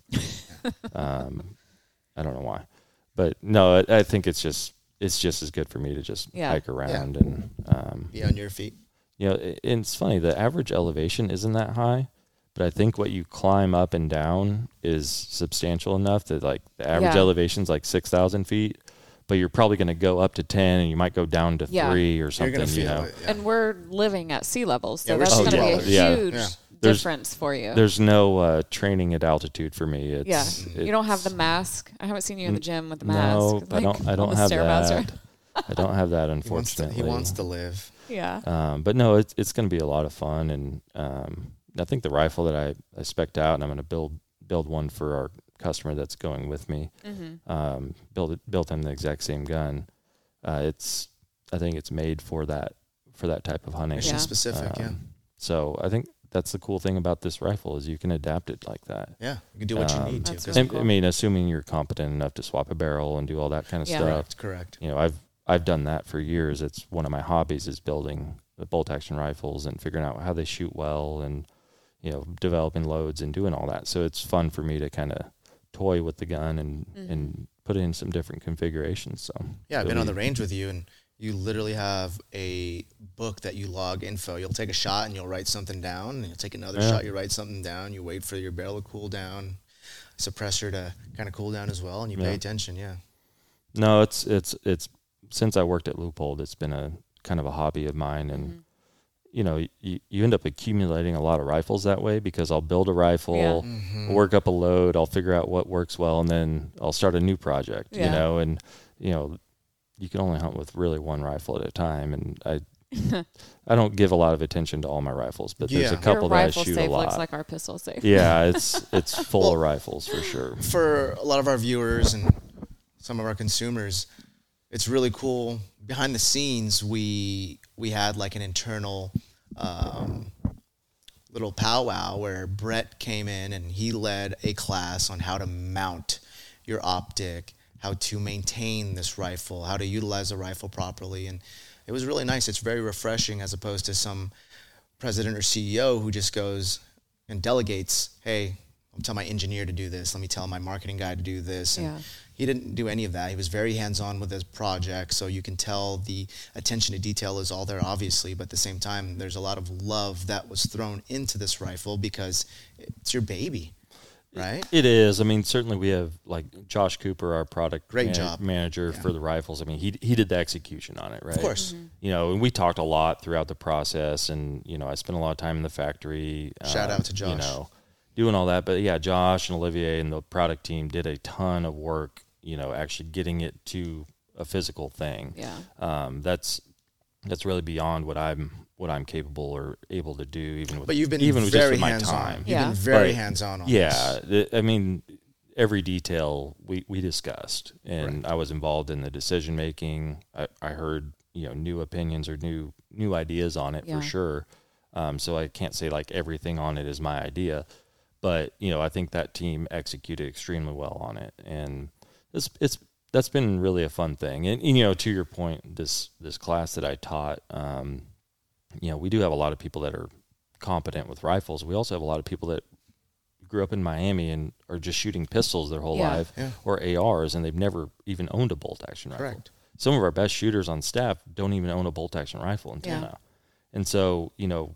um, I don't know why, but no, I, I think it's just it's just as good for me to just Yeah. hike around and um, Be on your feet. you know, it, and it's funny. The average elevation isn't that high, but I think what you climb up and down is substantial enough that like the average Yeah. elevation is like six thousand feet, but you're probably going to go up to ten, and you might go down to Yeah. three or You're something. gonna feel You know, it. Yeah. And we're living at sea level, so Yeah, we're that's sea going to be a level. Yeah. huge Yeah. There's- difference for you. there's no uh, training at altitude for me. It's, yeah, it's you don't have the mask. I haven't seen you in the gym with the mask. No, I like, don't. I on don't the have Stairmaster. that. I don't have that, He wants to. unfortunately. He wants to live. Yeah. Um, but no, it's it's going to be a lot of fun, and um, I think the rifle that I, I spec'd out, and I'm going to build build one for our customer that's going with me, Mm-hmm. um, built it, built them the exact same gun. Uh, it's I think it's made for that for that type of hunting. Mission Yeah. specific, yeah. Um, So I think that's the cool thing about this rifle is you can adapt it like that. Yeah, you can do what Um, you need to. That's 'cause- really And, I mean, assuming you're competent enough to swap a barrel and do all that kind of Yeah. stuff. Correct, correct. You know, I've I've done that for years. It's one of my hobbies is building the bolt action rifles and figuring out how they shoot well and, you know, developing loads and doing all that. So it's fun for me to kind of toy with the gun and, Mm-hmm. and put in some different configurations. So Yeah, I've it'll been on be- the range with you, and you literally have a book that you log info. You'll take a shot and you'll write something down, and you'll take another Yeah. shot, you write something down, you wait for your barrel to cool down, suppressor to kind of cool down as well, and you Yeah. pay attention, yeah. No, it's it's it's since I worked at Loopold, it's been a kind of a hobby of mine, and Mm-hmm. you know, you, you end up accumulating a lot of rifles that way because I'll build a rifle, Yeah. Mm-hmm. work up a load, I'll figure out what works well, and then I'll start a new project. Yeah. You know, and you know, you can only hunt with really one rifle at a time, and I I don't give a lot of attention to all my rifles, but there's Yeah. a couple Your that I rifle shoot safe a lot. looks like our pistol safe. Yeah, it's it's full Well, of rifles for sure. For a lot of our viewers and some of our consumers, it's really cool. Behind the scenes, we we had like an internal um, little powwow where Brett came in and he led a class on how to mount your optic, how to maintain this rifle, how to utilize the rifle properly, and it was really nice. It's very refreshing as opposed to some president or C E O who just goes and delegates, hey, I'll tell my engineer to do this. Let me tell my marketing guy to do this. And Yeah. he didn't do any of that. He was very hands-on with his project. So you can tell the attention to detail is all there, obviously. But at the same time, there's a lot of love that was thrown into this rifle because it's your baby, right? It is. I mean, certainly we have like Josh Cooper, our product Great man- job. manager Yeah. for the rifles. I mean, he he did the execution on it, right? Of course. You know, and we talked a lot throughout the process, and you know, I spent a lot of time in the factory. Shout uh, out to Josh. You know, doing all that, but yeah, Josh and Olivier and the product team did a ton of work. You know, actually getting it to a physical thing. Yeah. Um, that's that's really beyond what I'm what I'm capable or able to do. Even with But you've been even with very just with my hands-on. time. You've Yeah. been very But, hands-on on Yeah, this. the- I mean, every detail we, we discussed, and Right. I was involved in the decision making. I, I heard you know new opinions or new new ideas on it Yeah. for sure. Um, so I can't say like everything on it is my idea, but you know I think that team executed extremely well on it, and it's it's that's been really a fun thing. And, and you know, to your point, this this class that I taught, um, you know, we do have a lot of people that are competent with rifles. We also have a lot of people that grew up in Miami and are just shooting pistols their whole Yeah. life Yeah. or A Rs, and they've never even owned a bolt action rifle. Correct. Some of our best shooters on staff don't even own a bolt action rifle until Yeah. now. And so, you know,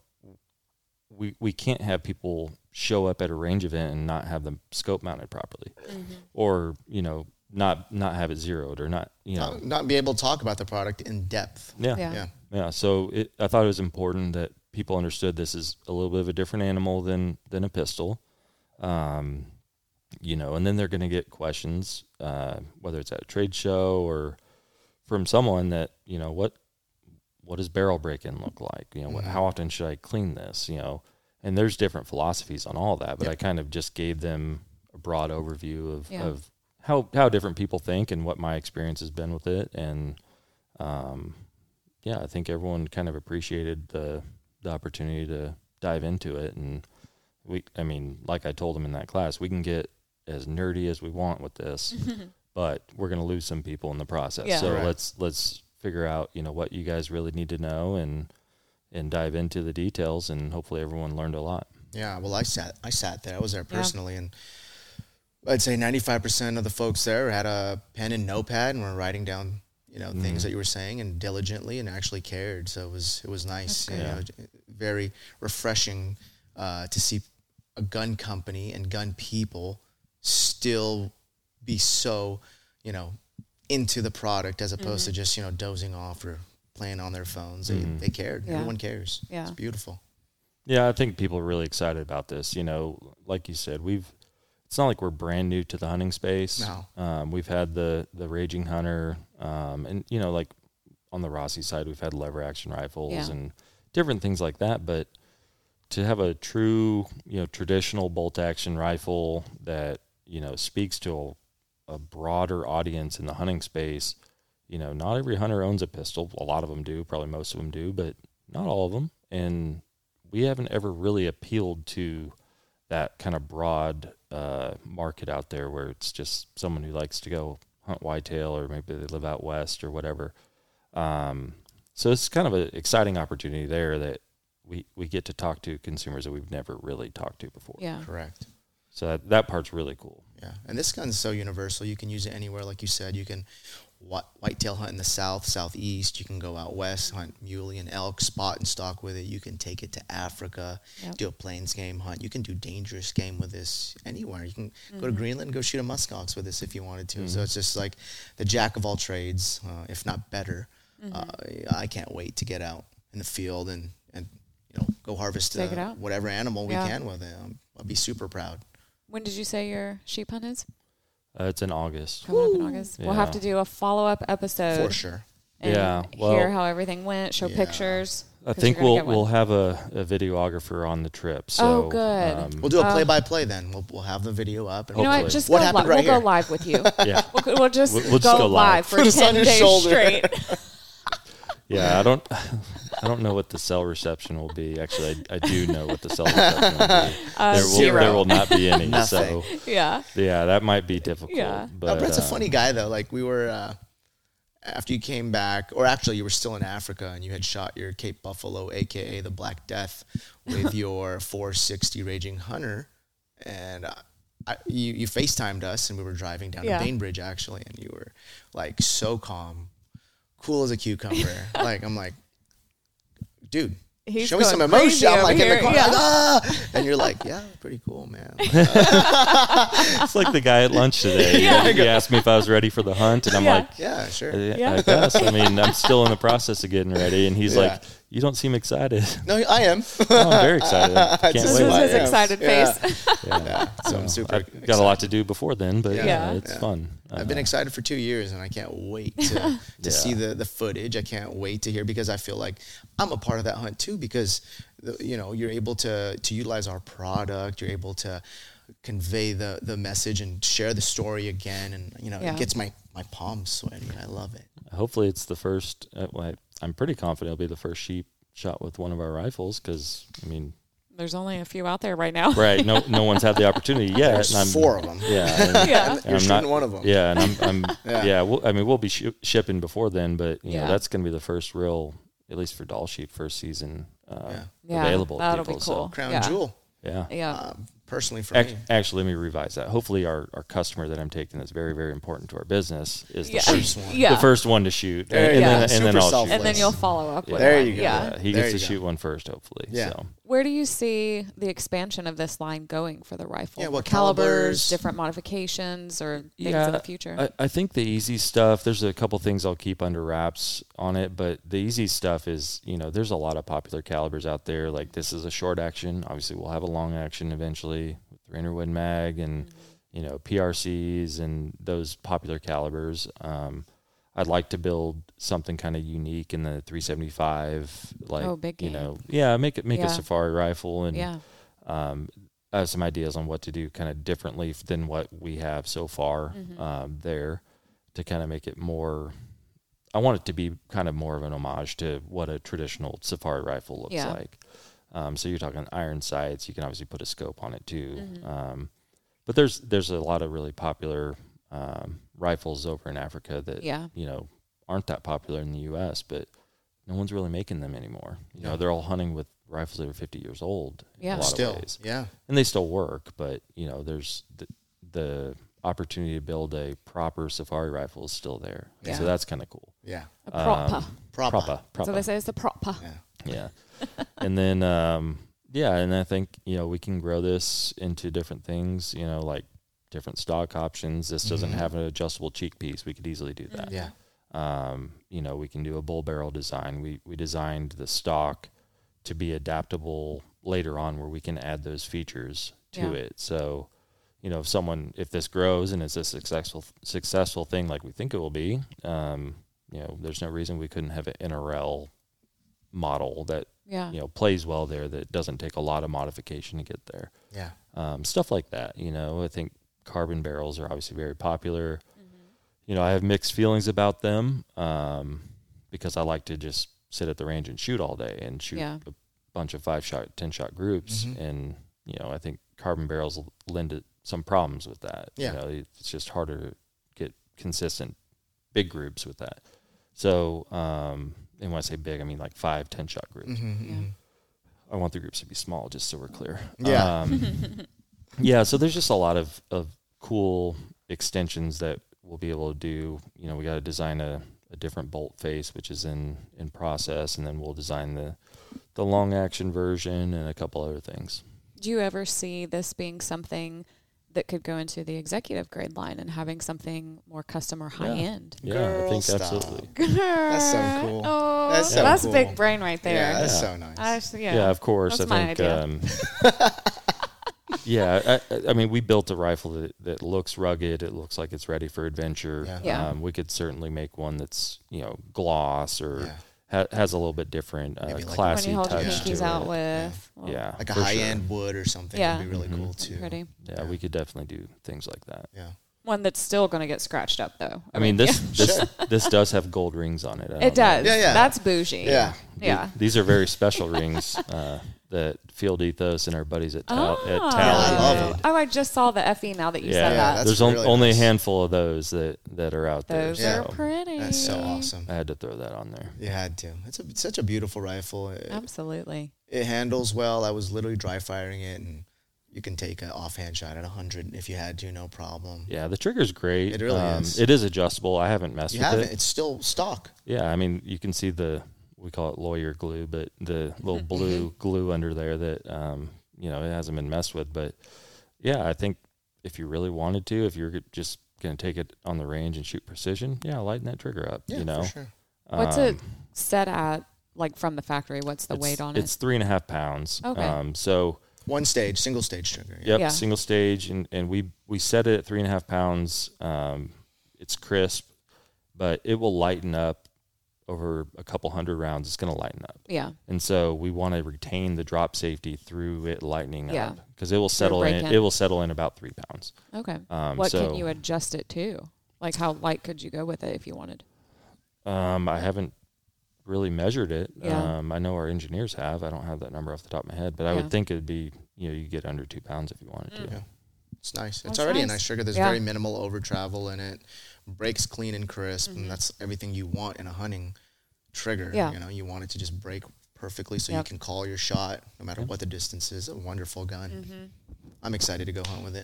we we can't have people show up at a range event and not have the scope mounted properly, Mm-hmm. or you know, not not have it zeroed, or not, you know, Not, not be able to talk about the product in depth. yeah, Yeah. Yeah. yeah. So it, I thought it was important that people understood this is a little bit of a different animal than than a pistol, um, you know. And then they're going to get questions, uh, whether it's at a trade show or from someone that you know what what does barrel break-in look like? You know, what, how often should I clean this? You know, and there's different philosophies on all that, but I kind of just gave them a broad overview of, Yeah. of how how different people think and what my experience has been with it, and um, yeah, I think everyone kind of appreciated the the opportunity to dive into it. And we, I mean, like I told them in that class, we can get as nerdy as we want with this, but we're going to lose some people in the process. Yeah. So Right. let's let's figure out, you know, what you guys really need to know, and and dive into the details, and hopefully everyone learned a lot. Yeah, well, I sat, I sat there. I was there Yeah. personally, and I'd say ninety-five percent of the folks there had a pen and notepad and were writing down, you know, Mm-hmm. things that you were saying, and diligently, and actually cared. So it was, it was nice. That's You great. know, j- very refreshing uh, to see a gun company and gun people still be so, you know, into the product as opposed to just, you know, dozing off or playing on their phones. They, Mhm. they cared. Yeah. Everyone cares. Yeah. It's beautiful. Yeah, I think people are really excited about this. You know, like you said, we've it's not like we're brand new to the hunting space. No. Um, we've had the the Raging Hunter, um, and you know, like on the Rossi side, we've had lever action rifles Yeah. and different things like that. But to have a true, you know, traditional bolt action rifle that you know, speaks to a, a broader audience in the hunting space. You know, not every hunter owns a pistol. A lot of them do, probably most of them do, but not all of them. And we haven't ever really appealed to that kind of broad uh, market out there where it's just someone who likes to go hunt whitetail, or maybe they live out west or whatever. Um, so it's kind of an exciting opportunity there that we, we get to talk to consumers that we've never really talked to before. Yeah. Correct. So that, that part's really cool. Yeah. And this gun's so universal. You can use it anywhere. Like you said, you can wh- whitetail hunt in the south, southeast. You can go out west, hunt muley and elk, spot and stalk with it. You can take it to Africa, Yep. do a plains game hunt. You can do dangerous game with this anywhere. You can Mm-hmm. go to Greenland and go shoot a muskox with this if you wanted to. So it's just like the jack of all trades, uh, if not better. Mm-hmm. Uh, I can't wait to get out in the field and, and you know, go harvest Take uh, it out. whatever animal we Yeah. can with it. Um, I'll be super proud. When did you say your sheep hunt is? Uh, it's in August. Coming up in August. We'll have Yeah. to do a follow-up episode. For sure. And Yeah, well- hear how everything went, show Yeah. pictures. I 'cause think you're gonna we'll get one. we'll have a, a videographer on the trip. So, Oh, good. Um, We'll do a Uh, play-by-play then. We'll, we'll have the video up. And You know what? hopefully. Just What go happened li- right we'll here? go live with you. yeah, We'll, we'll just, We'll- we'll go, just go live, live. for Put us on ten your days shoulder. straight. yeah. I don't I don't know what the cell reception will be. Actually, I, I do know what the cell reception will be. Uh, there will zero. there will not be any. so Nothing. Yeah. yeah, that might be difficult. Yeah. But No, Brett's a uh, funny guy though. Like we were uh, after you came back, or actually you were still in Africa, and you had shot your Cape Buffalo, aka the Black Death, with your four sixty Raging Hunter, and uh, I, you you FaceTimed us, and we were driving down Yeah. to Bainbridge actually, and you were like so calm, cool as a cucumber. Like I'm like, dude. He's Show me going some crazy emotion. I'm over like in here. the car, Yeah. like, ah! And you're like, yeah, pretty cool, man. It's like the guy at lunch today. Yeah. He asked me if I was ready for the hunt, and I'm Yeah. like, Yeah, sure. "Yeah, Yeah. I guess. I mean, I'm still in the process of getting ready, and he's Yeah. like, "You don't seem excited." No, I am. Oh, I'm very excited. I can't This This wait. is I his am. excited Yeah. face. Yeah. So I'm super. I've excited. got a lot to do before then, but Yeah. yeah, Yeah. it's Yeah. fun. I've been Uh, excited for two years, and I can't wait to, to Yeah. see the, the footage. I can't wait to hear, because I feel like I'm a part of that hunt too, because the, you know, you're able to to utilize our product. You're able to convey the the message and share the story again, and you know, Yeah. it gets my my palms sweaty. I love it. Hopefully, it's the first. Uh, well, I, I'm pretty confident it'll be the first sheep shot with one of our rifles, because I mean, There's only a few out there right now. right? No, no one's had the opportunity yet. There's and I'm, four of them. Yeah. And, Yeah. and You're I'm shooting not, one of them. Yeah, and I'm, I'm Yeah. yeah. we'll, I mean, we'll be sh- shipping before then, but you Yeah. know, that's going to be the first real, at least for Doll Sheep, first season uh, Yeah. Yeah, available. to that'll people, be cool. So, Crown Yeah. jewel. yeah. Yeah. Um, personally, for Ac- me, Actually, let me revise that. Hopefully, our, our customer that I'm taking that's very, very important to our business is the Yeah. first one. Yeah. the first one to shoot, There and, you and go. then, and then Super I'll selfless. shoot. And then you'll follow up Yeah. with There one. you go. Yeah. Yeah, he There gets to you go. shoot one first, hopefully. Yeah. So. Where do you see the expansion of this line going for the rifle? Yeah, what calibers, calibers? different modifications, or things Yeah, in the future? I, I think the easy stuff, there's a couple things I'll keep under wraps on it, but the easy stuff is, you know, there's a lot of popular calibers out there. Like this is a short action. Obviously, we'll have a long action eventually with three hundred Win Mag and, Mm-hmm. you know, P R Cs and those popular calibers. Um, I'd like to build something kind of unique in the three seventy-five, like, Oh, big you game. know, yeah, make it, make Yeah. a safari rifle. And, yeah. um, I have some ideas on what to do kind of differently than what we have so far Mm-hmm. um, there to kind of make it more. I want it to be kind of more of an homage to what a traditional safari rifle looks Yeah. like. Um, so you're talking iron sights. You can obviously put a scope on it too. Mm-hmm. Um, but there's there's a lot of really popular um, rifles over in Africa that Yeah. you know aren't that popular in the U S, but no one's really making them anymore. You know, No. they're all hunting with rifles that are fifty years old. Yeah. in a lot still, of ways. yeah, And they still work, but you know, there's the, the opportunity to build a proper safari rifle is still there. Yeah. So that's kind of cool. yeah. A proper. Um, Proper. Proper. That's what proper. they say. It's a proper. Yeah. Yeah. And then, um, yeah, and I think, you know, we can grow this into different things, you know, like different stock options. This doesn't Mhm. have an adjustable cheek piece. We could easily do that. Yeah. Um, you know, we can do a bull barrel design. We, we designed the stock to be adaptable later on where we can add those features to Yeah. it. So, you know, if someone, if this grows and it's a successful, successful thing like we think it will be, um, you know, there's no reason we couldn't have an N R L model that, Yeah. you know, plays well there, that doesn't take a lot of modification to get there. Yeah. Um, stuff like that, you know, I think carbon barrels are obviously very popular. Mm-hmm. You know, I have mixed feelings about them um, because I like to just sit at the range and shoot all day and shoot Yeah. a bunch of five shot, ten shot groups. Mm-hmm. And, you know, I think carbon barrels lend to some problems with that. Yeah. You know, it's just harder to get consistent big groups with that. So, um, and when I say big, I mean like five, ten shot groups. Mm-hmm, Yeah. mm-hmm. I want the groups to be small, just so we're clear. Yeah. Um, yeah. So there's just a lot of, of cool extensions that we'll be able to do. You know, we got to design a, a different bolt face, which is in, in process, and then we'll design the, the long action version and a couple other things. Do you ever see this being something that could go into the executive grade line and having something more custom or high Yeah. end? Yeah, Girl, I think stop. absolutely. That's so cool. Oh, That's that's, so cool. big brain right there. Yeah, that's Yeah. so nice. I just- yeah. Yeah, of course. That's I my think. idea. Um, yeah, I, I mean, we built a rifle that, that looks rugged. It looks like it's ready for adventure. Yeah. Yeah. Um, we could certainly make one that's, you know, gloss or Yeah. ha- has a little bit different, uh, Maybe like- when classy you hold your touch to pinkies out it. with. well, Yeah, Like a for high sure. end wood or something Yeah. would be really Mhm. cool too. Pretty. Yeah, we could definitely do things like that. Yeah. One that's still going to get scratched up, though. I mean, this yeah. this this does have gold rings on it. I don't It does. Yeah, yeah. That's bougie. Yeah. know. Yeah. Th- These are very special rings uh, that Field Ethos and our buddies at, Tal- Oh. at I Tally love made. them. Oh, I just saw the F E now that you Yeah, said Yeah, that. that's there's on- really only nice. a handful of those that, that are out there. Those Yeah. are pretty. That's so awesome. I had to throw that on there. You had to. It's, a, it's such a beautiful rifle. It, Absolutely. it handles well. I was literally dry firing it, and you can take an offhand shot at one hundred if you had to, no problem. Yeah, the trigger's great. It really um, is. It is adjustable. I haven't messed You with haven't. it. It's still stock. Yeah, I mean, you can see the, we call it lawyer glue, but the little blue glue under there that, um, you know, it hasn't been messed with. But yeah, I think if you really wanted to, if you're just going to take it on the range and shoot precision, yeah, lighten that trigger up, Yeah, you know. for sure. What's Um, it set at, like from the factory? What's the it's- weight on It's it? three and a half pounds. Okay. Um, so, One stage, single stage trigger. Yeah. yep, Yeah. single stage, and, and we we set it at three and a half pounds. Um, it's crisp, but it will lighten up over a couple hundred rounds. It's going to lighten up, Yeah. and so we want to retain the drop safety through it lightening Yeah. up because it will settle in. break-in. It will settle in about three pounds. Okay. Um, what so, can you adjust it to? Like how light could you go with it if you wanted? Um, I haven't really measured it. Yeah. Um, I know our engineers have. I don't have that number off the top of my head, but I Yeah. would think it'd be, you know, you get under two pounds if you wanted to. Mm. Yeah. It's nice. It's That's already nice. a nice trigger. There's Yeah. very minimal over travel in it. Breaks clean and crisp, Mm-hmm. and that's everything you want in a hunting trigger. Yeah. You know, you want it to just break perfectly so Yep. you can call your shot no matter what the distance is. A wonderful gun. Mm-hmm. I'm excited to go hunt with it.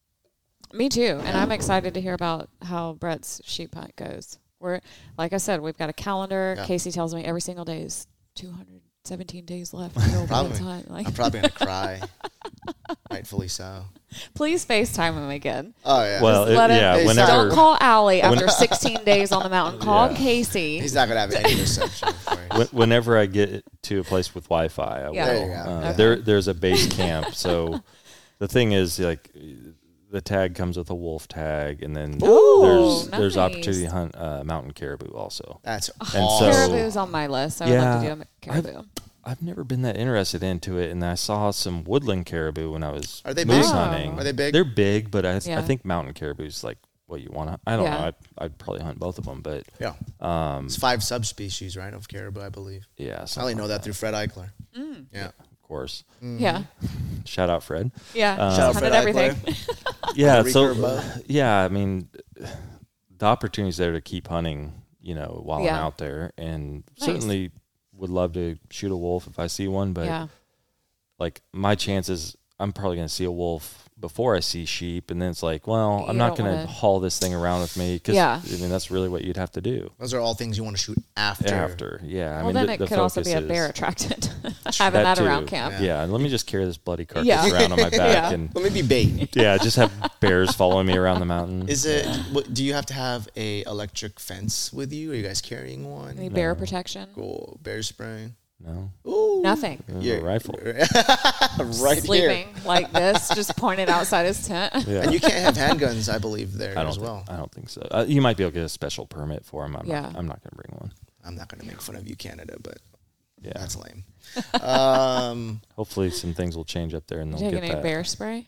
Me too. And I'm excited to hear about how Brett's sheep hunt goes. We're, like I said, we've got a calendar. Yeah. Casey tells me every single day is two hundred seventeen days left until Probably. Brett's hunt. Like, I'm probably gonna cry. Rightfully so. please FaceTime him again. Oh yeah. Well, Just it- let him- yeah, Hey, whenever Don't call Allie after sixteen days on the mountain. Call Yeah. Casey. he's not gonna have any reception. Of course. Wh- Whenever I get to a place with Wi-Fi, I Yeah. will. There you go. Uh, Okay. There, there's a base camp. So the thing is, like, the tag comes with a wolf tag, and then Ooh, there's there's nice. opportunity to hunt uh, mountain caribou also. That's so- awesome. Caribou's on my list. I would love to Yeah, do a caribou. I've never been that interested into it, and I saw some woodland caribou when I was Are they moose big? hunting. Are they big? They're big, but I, Yeah. I think mountain caribou is like what you want to. I don't Yeah. know. I'd, I'd probably hunt both of them, but Yeah. um, It's five subspecies, right, of caribou, I believe. yeah, I only something know like that through Fred Eichler. Mm. Yeah. Of course. Yeah. Shout out, Fred. Yeah. Uh, Just Shout out hunted Fred everything. Eichler. Yeah, Rico so or Bo? yeah, I mean, the opportunity's there to keep hunting, you know, while Yeah. I'm out there, and Nice. certainly would love to shoot a wolf if I see one, but yeah. like my chances, I'm probably going to see a wolf before I see sheep, and then it's like, well, I'm You not don't going to wanna- haul this thing around with me because Yeah. I mean that's really what you'd have to do Those are all things you want to shoot after. after. Yeah, I Well, mean, then the, it the could also be a focus bear is- attracted having that, that around too. camp. Yeah. let me just carry this bloody carcass Yeah. around on my back, Yeah. and Let me be bait. yeah, just have bears following me around the mountain. Is it? What, do you have to have a electric fence with you? Are you guys carrying one? Any bear No. protection? Cool. Bear spray. No, Ooh. Nothing. There's Yeah. a rifle. right Sleeping here. like this, just pointed outside his tent. Yeah. And you can't have handguns, I believe, there I don't as think, well. I don't think so. Uh, you might be able to get a special permit for them. I'm Yeah. not, I'm not going to bring one. I'm not going to make fun of you, Canada, but Yeah. that's lame. um, Hopefully some things will change up there and You they'll taking get any that. bear spray?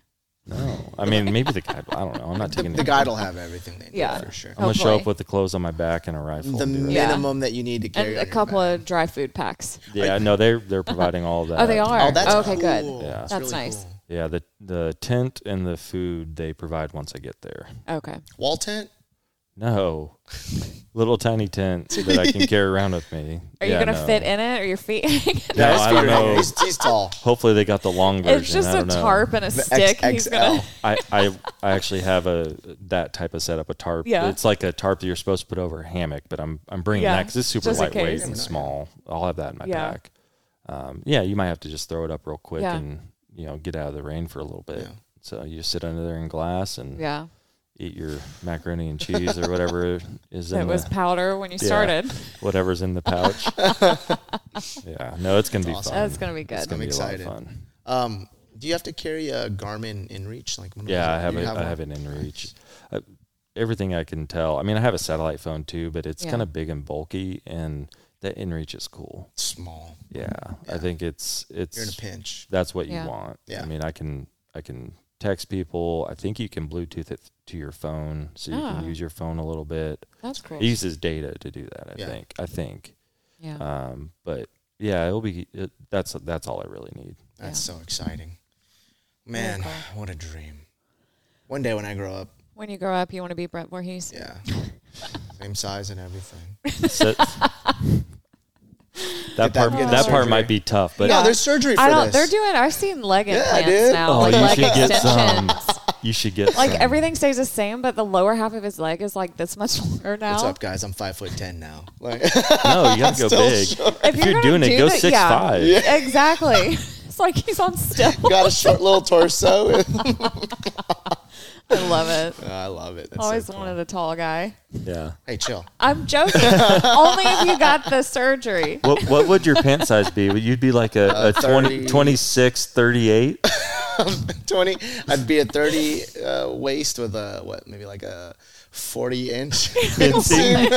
No, I mean maybe the guide. I don't know. I'm not The, taking the guide will have everything they need Yeah. for sure. I'm gonna show Hopefully. up with the clothes on my back and a rifle. The and do it. Yeah. minimum that you need to carry And on a your couple back. of dry food packs. Yeah, no, they're they're providing all of that. Oh, they are? Oh, that's okay, good. cool. Yeah. That's, That's really nice. cool. Yeah, the the tent and the food they provide once I get there. Okay. Wall tent? No, little tiny tent that I can carry around with me. Are Yeah, you going to no. fit in it or your feet? No, I don't know. He's, he's tall. Hopefully they got the long version. It's just I a don't know. tarp and a The stick. X- He's XL. gonna. I, I I actually have a that type of setup, a tarp. Yeah. It's like a tarp that you're supposed to put over a hammock, but I'm I'm bringing Yeah, that because it's super just in lightweight case. and small. I'll have that in my Yeah. pack. Um, yeah, you might have to just throw it up real quick Yeah. and you know get out of the rain for a little bit. Yeah. So you sit under there in glass and Yeah. eat your macaroni and cheese or whatever is in It was the, powder when you Yeah. started. whatever's in the pouch. Yeah, no, it's gonna be awesome. fun. That's going to be It's good. gonna I'm be a lot excited. of fun. Um, do you have to carry a Garmin InReach? Like one of Yeah, those? I have You it. I one? have it in reach. Uh, everything I can tell. I mean, I have a satellite phone too, but it's Yeah. kind of big and bulky, and the InReach is cool. Small. Yeah, I Yeah. think it's it's You're in a pinch. that's what Yeah. you want. Yeah. I mean, I can I can text people. I think you can Bluetooth it to your phone, so you Ah. can use your phone a little bit. That's cool. It uses data to do that. I Yeah. think. I think. Yeah. Um, but yeah, it'll be. It, that's that's all I really need. That's Yeah. so exciting. Man, cool. what a dream. One day when I grow up, When you grow up, you want to be Brett Voorhees. yeah. Same size and everything. So, that that- part get the that part surgery. might be tough, but no, there's surgery for I don't. this. They're doing. I've seen leg Yeah, implants dude. now, Oh, like you leg should get some. extensions. You should get Like some. everything stays the same, but the lower half of his leg is like this much longer now. What's up, guys? I'm five foot ten now. Like, No, you gotta go Still big. short. If If you're you're gonna doing it, do go the- six yeah. five. Yeah. Exactly. It's like he's on stilts. got a short little torso. I love it. I love it. That's Always so cool. wanted a tall guy. Yeah. Hey, chill. I'm joking. Only if you got the surgery. What what would your pant size be? Would You'd be like a, Uh, a twenty, thirty. twenty-six, thirty-eight? twenty. I'd be a thirty uh, waist with a what? Maybe like a forty inch inseam.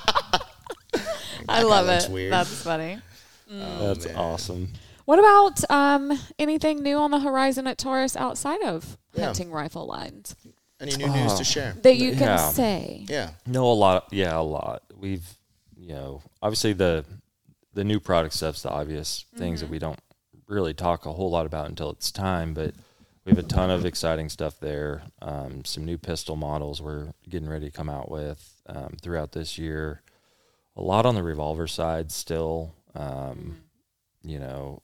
I love looks it. weird. That's funny. That's man. awesome. What about um, anything new on the horizon at Taurus outside of Yeah. hunting rifle lines Any new news Oh. to share? that you can Yeah. say? Yeah. No, a lot. Yeah, a lot. We've, you know, obviously the the new product stuff's the obvious things that we don't really talk a whole lot about until it's time, but we have a ton of exciting stuff there. Um, some new pistol models we're getting ready to come out with um, throughout this year. A lot on the revolver side still. Um, you know,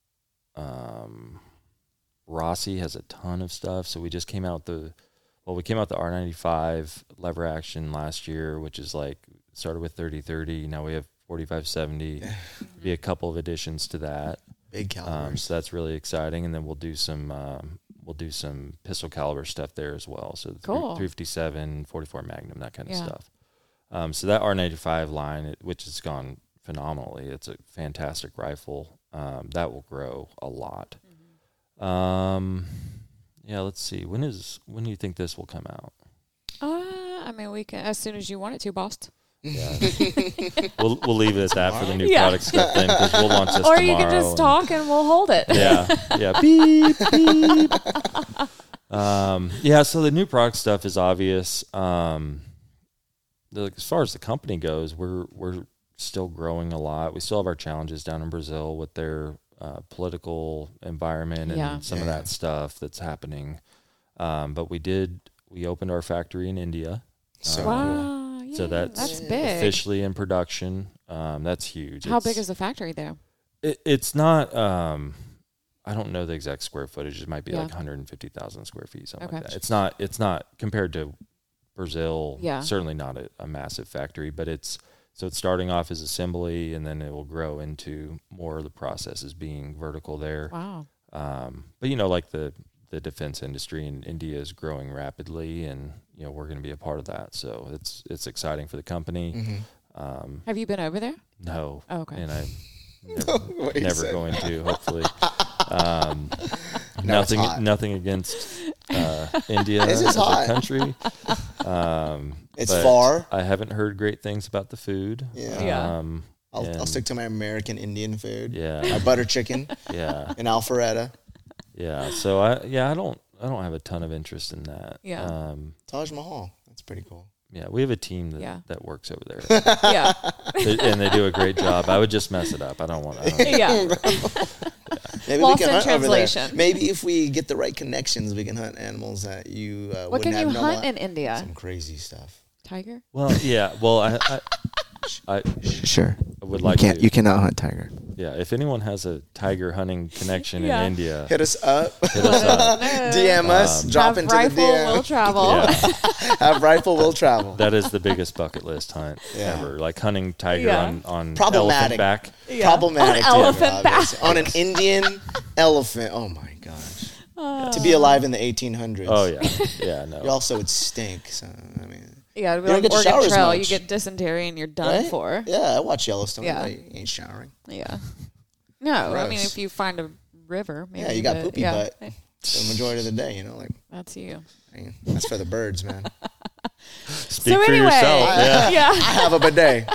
um, Rossi has a ton of stuff. So we just came out the, well, we came out the R ninety-five lever action last year, which is like started with thirty thirty. Now we have forty-five seventy. Be a couple of additions to that. Big Um, calibers. so that's really exciting. And then we'll do some, um, we'll do some pistol caliber stuff there as well. So the Cool. three fifty-seven, forty-four Magnum, that kind of Yeah. stuff. Um, so that R ninety-five line, it- which has gone phenomenally, it's a fantastic rifle. Um, that will grow a lot. Um, yeah, let's see. When is when do you think this will come out? Uh, I mean, we can as soon as you want it to, boss. Yeah, we'll we'll leave it at that for the new Yeah. product stuff then, because we'll launch this Or tomorrow. you can just and- talk and we'll hold it. Yeah, yeah. Beep, beep. Um, yeah, so the new product stuff is obvious. Um, the, as far as the company goes, we're we're still growing a lot. We still have our challenges down in Brazil with their uh, political environment and Yeah. some of Yeah. that stuff that's happening. Um, but we did we opened our factory in India. So Um, Wow. Yeah, So that's, that's big. officially in production. Um, that's huge. How It's- big is the factory there? it, it's not. Um, I don't know the exact square footage. It might be Yeah. like one hundred fifty thousand square feet, something Okay. like that. It's not. It's not compared to Brazil. Yeah. Certainly not a, a massive factory, but it's so it's starting off as assembly, and then it will grow into more of the processes being vertical there. Wow. Um, but you know, like the the defense industry in India is growing rapidly, and you know we're going to be a part of that. So it's it's exciting for the company. Mhm. Um, Have you been over there? no, Oh, okay. and I never, What you never said. going to. Hopefully, um, No, it's nothing hot. nothing against uh, India This is as hot. a country. Um, It's but far. I haven't heard great things about the food. Yeah. Yeah. Um, I'll, I'll and- stick to my American Indian food. Yeah. My butter chicken Yeah. and Alpharetta. Yeah. So I yeah I don't I don't have a ton of interest in that. Yeah. Um, Taj Mahal. That's pretty cool. yeah, we have a team that, Yeah. that works over there, Yeah. They- and they do a great job. I would just mess it up. I don't want to. Yeah. Maybe Lost we can in hunt over there. translation. Maybe if we get the right connections, we can hunt animals that you uh, What wouldn't can you have no hunt li- in India? Some crazy stuff. Tiger? Well, yeah. Well, I, I, I Sure. would like you can't. to. You cannot hunt tiger. Yeah, if anyone has a tiger hunting connection Yeah. in India, Hit us up. hit us up. D M us. Um, drop Have into the rifle D M. will travel. Yeah, Have rifle will travel. that is the biggest bucket list hunt Yeah. ever. Like hunting tiger Yeah. on on Problematic. elephant back. Yeah. Problematic. On to elephant Rob, back. is- On an Indian elephant. Oh my gosh. To be alive in the eighteen hundreds. Oh yeah, yeah. No. You also would stink. So I mean. Yeah, it'd be You don't like get to Oregon shower as Trail. You much. get dysentery and you're done Right? for. Yeah, I watch Yellowstone. Yeah. Yeah. You ain't showering. Yeah. No, I mean, Gross. if you find a river, maybe. Yeah, you got but- poopy yeah. butt. The majority of the day, you know, like That's you. I mean, that's for the birds, man. Speak so for anyway, yourself. Yeah. yeah. I have a bidet.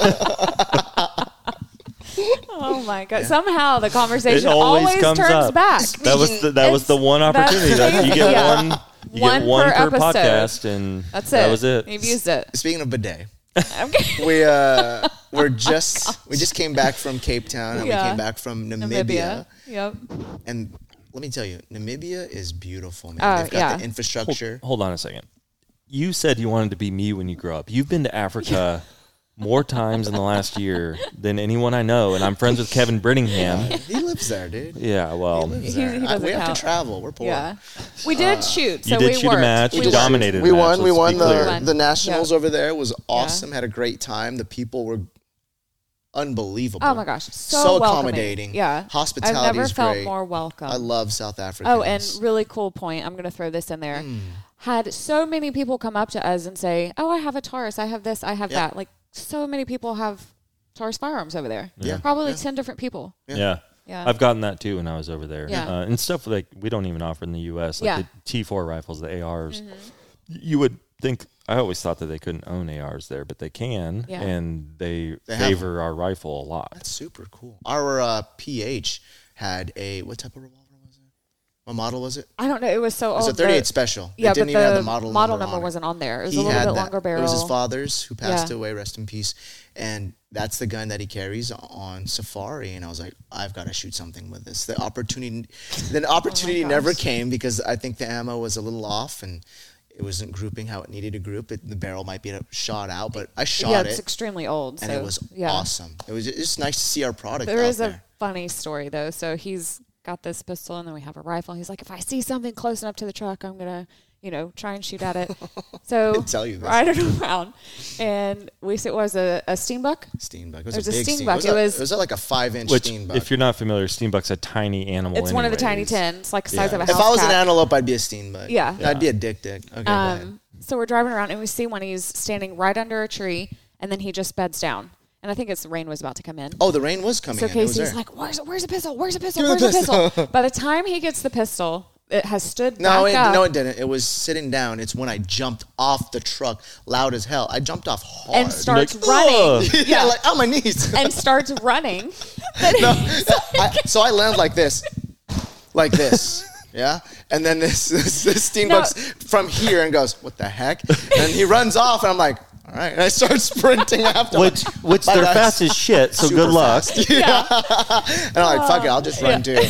Oh my god! Somehow the conversation It always always, comes turns up. back. That was the, that was the It's- one that's opportunity that you get yeah. one. You One get one per per, episode. podcast, and That's that it. was it. You've used it. Speaking of bidet, Okay. we uh we're just we just came back from Cape Town and Yeah. we came back from Namibia, Namibia. Yep. and let me tell you, Namibia is beautiful, man. Oh, They've got yeah. the infrastructure. Hold on a second. You said you wanted to be me when you grew up. You've been to Africa more times in the last year than anyone I know, and I'm friends with Kevin Brittingham. He lives there, dude. Yeah, well, He lives He- there. he I- doesn't we have count. to travel. We're poor. Yeah. We did shoot. So you did we shoot worked. a match. We You worked. dominated. We a won. match, We let's won be the clear. Won. the nationals Yeah. over there. It was awesome. Had a great time. The people were unbelievable. Oh my gosh, so, So welcoming. accommodating. Yeah, Hospitality I've never is felt great. more welcome. I love South Africa. Oh, and really cool point. I'm going to throw this in there. Hmm. Had so many people come up to us and say, "Oh, I have a Taurus. I have this. I have Yeah. that." Like so many people have Taurus firearms over there. Yeah. Probably Yeah. ten different people. Yeah. Yeah. I've gotten that too when I was over there. Yeah. Uh, and stuff like we don't even offer in the U S, like Yeah. the T four rifles, the A Rs. Mm-hmm. You would think, I always thought that they couldn't own A Rs there, but they can. Yeah. And they, They have favor our rifle a lot. That's super cool. Our uh, P H had a what type of revolver was it? What model was it? I don't know. It was so It was old. a thirty-eight the- special. Yeah, it didn't but even the have the model, model number, number on it. wasn't on there. It was He a little had bit that. longer barrel. It was his father's who passed Yeah. away. Rest in peace. And that's the gun that he carries on safari. And I was like, I've got to shoot something with this. The opportunity, the opportunity never gosh. came because I think the ammo was a little off and it wasn't grouping how it needed to group. It, the barrel might be shot out, but I shot yeah, it. it's extremely old. and so, it was yeah. awesome. It was just nice to see our product There out is there. a funny story though. So he's got this pistol, and then we have a rifle. He's like, if I see something close enough to the truck, I'm gonna, you know, try and shoot at it. So didn't tell you this. ride it around, and we said it was a, a Steenbuck. Steenbuck. It was, It was a a big Steenbuck. Steenbuck. It was, It a- was- it was like a five-inch Which, Steenbuck. if you're not familiar, Steenbuck's a tiny animal. It's one of the tiny anyways. tins, like the size Yeah. of a if house I was cat. an antelope, I'd be a Steenbuck. Yeah. I'd be a dick dick. Okay, go ahead. Um, so we're driving around, and we see one. He's standing right under a tree, and then he just beds down. And I think it's the rain was about to come in. Oh, the rain was coming So in. It was Casey's there. like, "Where's where's the pistol? Where's the pistol? Give me Where's the the pistol?" By the time he gets the pistol, it has stood No, back it, up no, it didn't. It was sitting down. It's when I jumped off the truck, loud as hell. I jumped off hard. and starts Like, running. "Ugh." yeah, like on my knees. and starts running. no, I, so I land like this, like this. Yeah, and then this this, this steamboat's from here and goes, "What the heck?" And he runs off, and I'm like, "All right." And I start sprinting after. Which, him. which But they're that's fast as shit, so super good luck. fast. Yeah. And I'm like, "Fuck it, I'll just run too."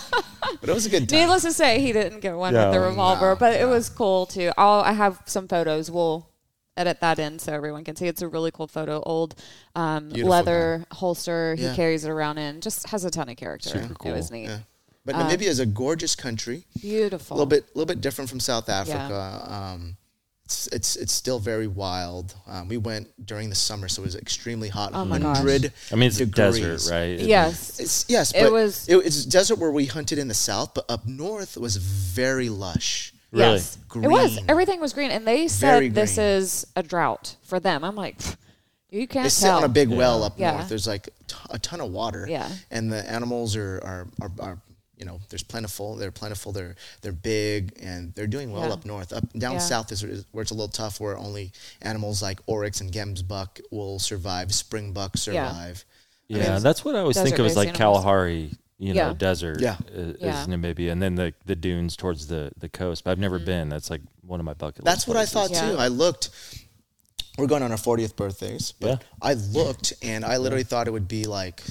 But it was a good time. Needless to say, he didn't get one with the No, revolver, no, but it no. was cool too. I'll, I have some photos. We'll edit that in so everyone can see. It's a really cool photo. Old um, Beautiful leather holster. He Yeah. carries it around in. Just has a ton of character. Super cool. It was neat. Yeah. But Namibia is a gorgeous country. Beautiful. A little bit, little bit different from South Africa. Um, it's, it's it's still very wild. Um, we went during the summer, so it was extremely hot. Oh my gosh. Hundred. I mean, it's a degrees. desert, right? It- Yes. It's yes, It but was- it, it's desert where we hunted in the south, but up north was very lush. Really? Yes. It was. Green. Everything was green. And they Very said this green. is a drought for them. I'm like, "Pfft, you can't They sit tell. on a big well up Yeah. north. There's like t- a ton of water. Yeah. And the animals are, are, are, are you know, there's plentiful. They're plentiful. They're they're big and they're doing well Yeah. up north. Up down Yeah. south is is where it's a little tough, where only animals like oryx and gemsbuck will survive. Springbuck survive. Yeah, that's what I always think of as desert-based like animals. Kalahari. you know, Yeah. desert Yeah. is, Yeah. is Namibia, and then the the dunes towards the the coast. But I've never been. That's like one of my bucket That's list what I places. thought Yeah. too. I looked. We're going on our fortieth birthdays, but Yeah. I looked and I literally thought it would be like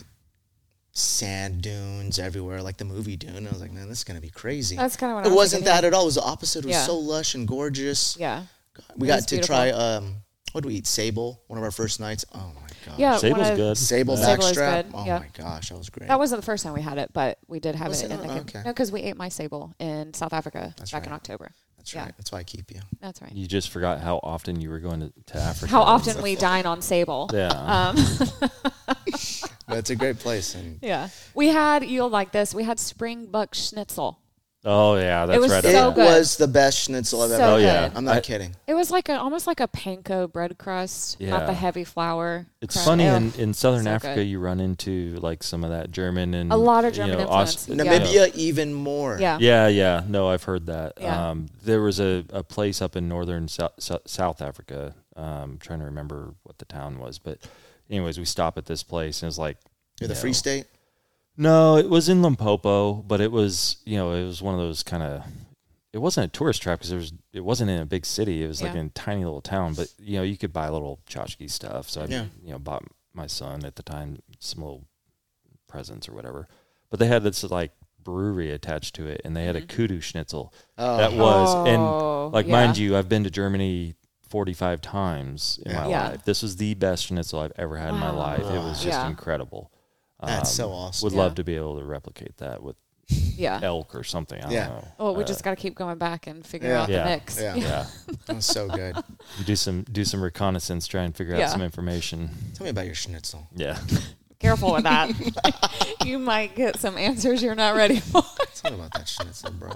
sand dunes everywhere, like the movie Dune. And I was like, man, this is gonna be crazy. That's kinda what I It was wasn't thinking, that at all. It was the opposite. It was Yeah. so lush and gorgeous. Yeah. We It got was to beautiful. try. Um, what did we eat? Sable. One of our first nights. Oh my god. Yeah. Sable's one of- good. Sable Yeah. Sable is backstrap. good, Oh yeah. my gosh, that was great. That wasn't the first time we had it, but we did have Was it it? in the Oh, com- okay. no, because we ate my sable in South Africa That's back in right. October. That's yeah. right. That's why I keep you. That's right. You just forgot how often you were going to, to Africa. How often we dine on sable. Yeah. Um, But it's a great place, and yeah. We had, you'll like this, we had spring buck schnitzel. Oh yeah, that's was right. it so up there. good. was the best schnitzel I've So ever. Oh good. yeah, I'm not I- kidding. It was like a almost like a panko bread crust, not Yeah. the heavy flour. It's crust. funny Ugh. in, in Southern so Africa good. you run into like some of that German and A lot of you German know, influence. Aus- Yeah. Namibia even more. Yeah. Yeah, yeah. No, I've heard that. Yeah. Um, there was a, a place up in northern South, South Africa. Um, trying to remember what the town was, but anyways, we stop at this place and it's like You're the you Free know, State. No, it was in Limpopo, but it was you know it was one of those kind of. It wasn't a tourist trap because there was. It wasn't in a big city. It was like Yeah. in a tiny little town. But you know you could buy little tchotchke stuff. So I Yeah. you know bought my son at the time some little presents or whatever. But they had this like brewery attached to it, and they had a kudu schnitzel. Oh. That was Oh, and like yeah. mind you, I've been to Germany forty-five times in my Yeah. life. This was the best schnitzel I've ever had in my Wow. life. It was just Yeah. incredible. That's Um, so awesome. Would Yeah. love to be able to replicate that with Yeah. elk or something. I don't Yeah. know. Oh, we Uh, just got to keep going back and figure Yeah. out Yeah. the mix. Yeah. yeah. That's so good. do some do some reconnaissance, try and figure Yeah. out some information. Tell me about your schnitzel. Yeah. Careful with that. You might get some answers you're not ready for. Tell me about that schnitzel, bro.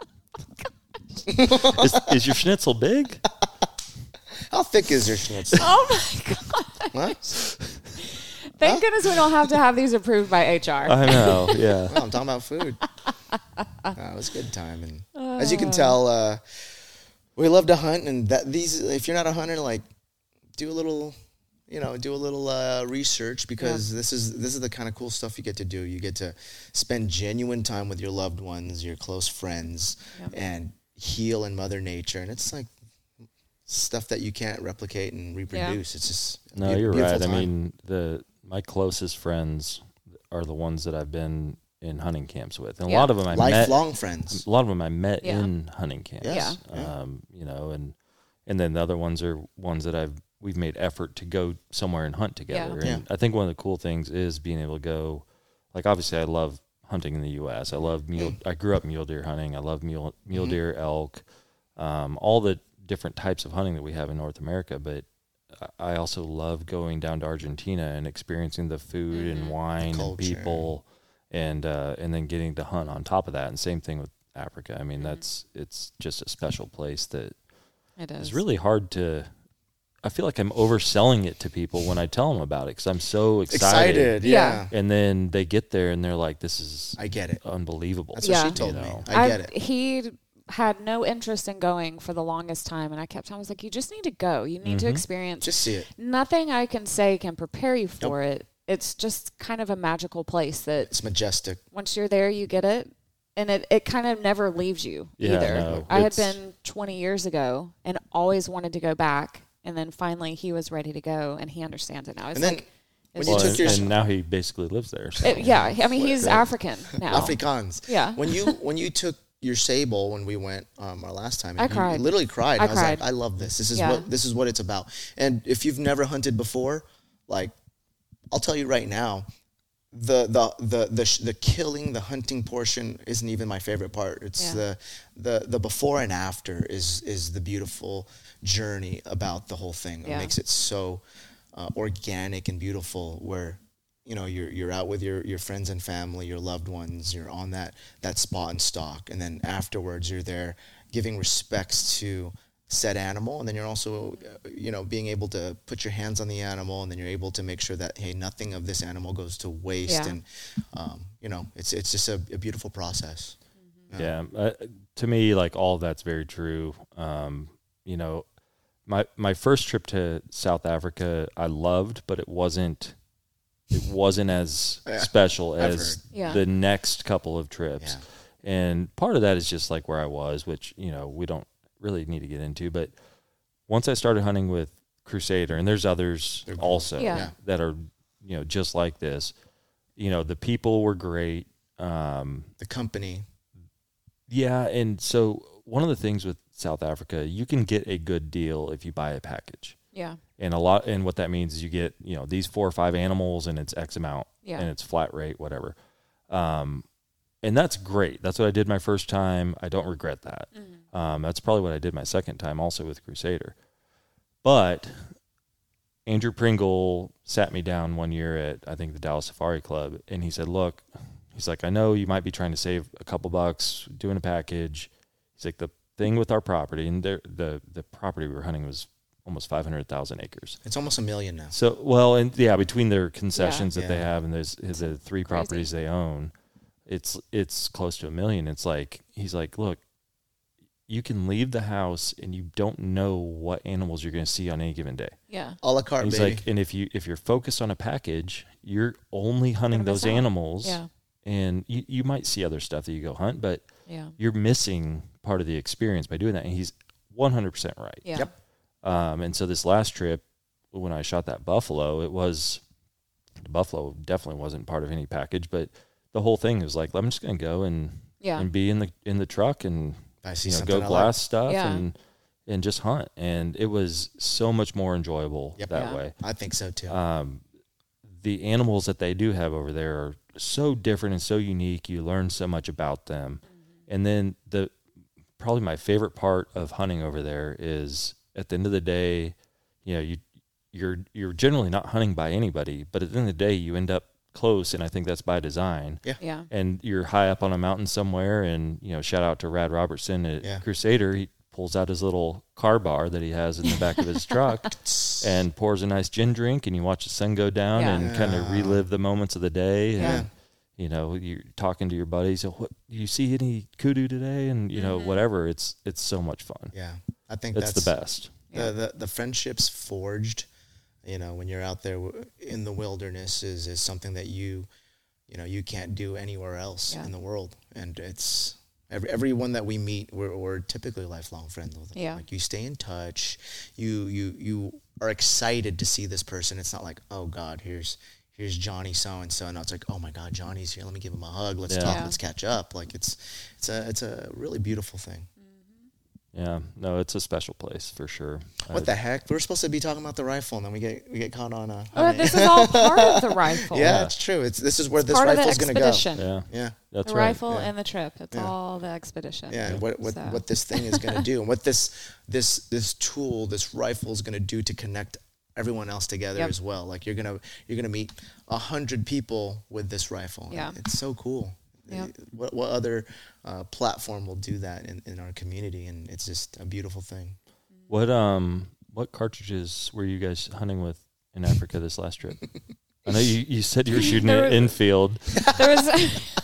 is, is your schnitzel big? How thick is your schnitzel? Oh my god! What? Thank goodness we don't have to have these approved by H R. I know. Yeah. Well, I'm talking about food. Uh, it was a good time, and as you can tell, uh, we love to hunt. And that these, if you're not a hunter, like, do a little, you know, do a little uh, research because this is this is the kind of cool stuff you get to do. You get to spend genuine time with your loved ones, your close friends, Yep. and heal in Mother Nature. And it's like stuff that you can't replicate and reproduce. It's just a No, beau- you're beautiful right. I time. mean, the my closest friends are the ones that I've been in hunting camps with, and a Yeah. lot of them I lifelong met. friends. A lot of them I met Yeah. in hunting camps. Yes, yeah. Um, you know, and and then the other ones are ones that I've we've made effort to go somewhere and hunt together. Yeah. And I think one of the cool things is being able to go. Like obviously, I love hunting in the U S I love mule. I grew up mule deer hunting. I love mule mule deer, elk, um, all the different types of hunting that we have in North America. But I also love going down to Argentina and experiencing the food and wine and culture. people, and uh, and then getting to hunt on top of that. And same thing with Africa. I mean, that's it's just a special place that It is. is really hard to. I feel like I'm overselling it to people when I tell them about it because I'm so excited. Excited, Yeah. yeah. And then they get there and they're like, "This is I get it. unbelievable." That's Yeah. what she told You me. know. I get I've- it. He had no interest in going for the longest time, and I kept telling him, I was like, you just need to go. You need to experience. Just see it. Nothing I can say can prepare you for it. It's just kind of a magical place that It's majestic. once you're there, you get it. And it, it kind of never leaves you Yeah, either. no, I had it's- been twenty years ago and always wanted to go back. And then finally he was ready to go and he understands it now. It's And then like, when it's you Well, took and, your and now he basically lives there. So. it- yeah, I mean, he's African now. Afrikaans. Yeah. When you when you took your sable when we went um, our last time, I and you cried. literally cried. I I, was cried. like, I love this. This is Yeah. what this is what it's about. And if you've never hunted before, like, I'll tell you right now, the the the the, sh- the killing, the hunting portion isn't even my favorite part. It's Yeah. the the the before and after is is the beautiful journey about the whole thing. It Yeah. makes it so uh, organic and beautiful. Where you know you're you're out with your, your friends and family, your loved ones. You're on that that spot and stalk, and then afterwards you're there giving respects to said animal, and then you're also uh, you know being able to put your hands on the animal, and then you're able to make sure that hey, nothing of this animal goes to waste, Yeah. and um, you know it's it's just a, a beautiful process. Yeah, uh, to me, like all of that's very true. Um, you know, my my first trip to South Africa, I loved, but it wasn't it wasn't as Yeah, special I've as heard. Yeah. the next couple of trips. Yeah. And part of that is just like where I was, which, you know, we don't really need to get into. But once I started hunting with Crusader, and there's others They're cool. also Yeah. Yeah. that are, you know, just like this, you know, the people were great. Um, The company. yeah. And so one of the things with South Africa, you can get a good deal if you buy a package. Yeah. And a lot, and what that means is you get, you know, these four or five animals and it's X amount Yeah. and it's flat rate, whatever. Um, and that's great. That's what I did my first time. I don't regret that. Mm-hmm. Um, that's probably what I did my second time also with Crusader. But Andrew Pringle sat me down one year at, I think, the Dallas Safari Club. And he said, look, he's like, I know you might be trying to save a couple bucks doing a package. He's like, the thing with our property, and there, the, the property we were hunting was almost five hundred thousand acres. It's almost a million now. So, well, and yeah, between their concessions Yeah. that they Yeah. have and there's the three Crazy. properties they own, it's it's close to a million. It's like, he's like, look, you can leave the house and you don't know what animals you're going to see on any given day. Yeah. A la carte, And he's baby. like, and if you if you're focused on a package, you're only hunting Gonna miss those out. animals, Yeah. and you, you might see other stuff that you go hunt, but Yeah. you're missing part of the experience by doing that. And he's one hundred percent right. Yeah. Yep. Um, and so this last trip, when I shot that buffalo, it was the buffalo definitely wasn't part of any package, but the whole thing was like, I'm just going to go and Yeah. and be in the in the truck and I see you know something go I glass like. stuff Yeah. and and just hunt. And it was so much more enjoyable Yep. that Yeah. way. I think so too. Um, the animals that they do have over there are so different and so unique. You learn so much about them. And then the probably my favorite part of hunting over there is at the end of the day, you know, you you're you're generally not hunting by anybody, but at the end of the day you end up close, and I think that's by design. Yeah. And you're high up on a mountain somewhere, and you know, shout out to Rad Robertson at Yeah. Crusader. He pulls out his little car bar that he has in the back of his truck and pours a nice gin drink, and you watch the sun go down Yeah. and kind of Yeah. relive the moments of the day. And, Yeah. you know, you're talking to your buddies. So, what do you see any kudu today? And you know, Mm-hmm. whatever. It's it's so much fun. yeah. I think It's that's the best. Yeah. The, the the friendships forged, you know, when you're out there w- in the wilderness is, is something that you, you know, you can't do anywhere else Yeah. in the world. And it's every, everyone that we meet, we're, we're typically lifelong friends with them. Yeah. Like you stay in touch, you, you, you are excited to see this person. It's not like, oh God, here's, here's Johnny so-and-so. No, it's like, oh my God, Johnny's here. Let me give him a hug. Let's Yeah. talk. Yeah. Let's catch up. Like it's, it's a, it's a really beautiful thing. Yeah. No, it's a special place for sure. What I- the heck? We were supposed to be talking about the rifle, and then we get we get caught on a. Oh, this is all part of the rifle. yeah, Yeah. it's true. It's this is where It's this part of the rifle's going to go. expedition. Yeah. Yeah, That's The right. rifle Yeah. and the trip. It's Yeah. all the expedition. yeah. And what what, So- what this thing is going to do, and what this this this tool, this rifle is going to do to connect everyone else together Yep. as well. Like you're gonna you're gonna meet a hundred people with this rifle. Yeah. It's so cool. Yep. What what other uh, platform will do that in, in our community? And it's just a beautiful thing. What um what cartridges were you guys hunting with in Africa this last trip? I know you, you said you were shooting There it was- infield, There was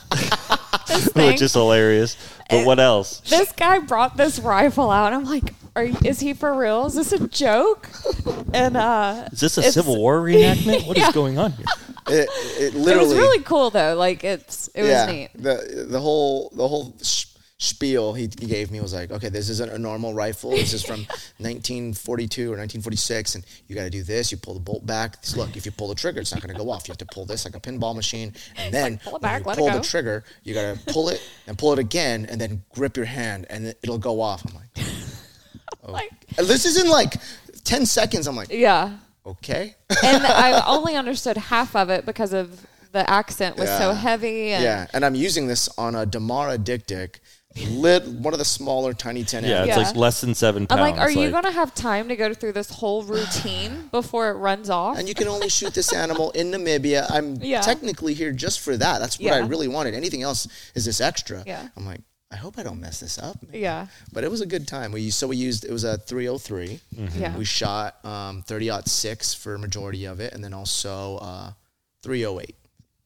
this thing. which is hilarious. But what else? This guy brought this rifle out. I'm like, are you, is he for real? Is this a joke? And uh, Is this a it's- Civil War reenactment? What is Yeah. going on here? It, it it literally was really cool though. Like it's it was neat. The the whole the whole sh- spiel he, he gave me was like, okay, this isn't a normal rifle. This is from nineteen forty-two or nineteen forty-six, and you got to do this. You pull the bolt back. Look, if you pull the trigger, it's not going to go off. You have to pull this like a pinball machine, and then pull it when back, you let it pull go. the trigger, you got to pull it and pull it again, and then grip your hand, and it- it'll go off. I'm like, oh. Like And this is in like ten seconds. I'm like, yeah. okay. And I only understood half of it because of the accent was so Yeah. heavy. And Yeah, and I'm using this on a Damara Dick Dick, lit one of the smaller tiny ten Yeah, it's Yeah. like less than seven I'm pounds. like, are you going to have time to go through this whole routine before it runs off? And you can only shoot this animal in Namibia. I'm Yeah. technically here just for that. That's what I Yeah. really wanted. Anything else is this extra. Yeah. I'm like, I hope I don't mess this up. man. Yeah. But it was a good time. We used, so we used it was a three oh three. Yeah. We shot um, thirty aught six for a majority of it, and then also uh, three oh eight.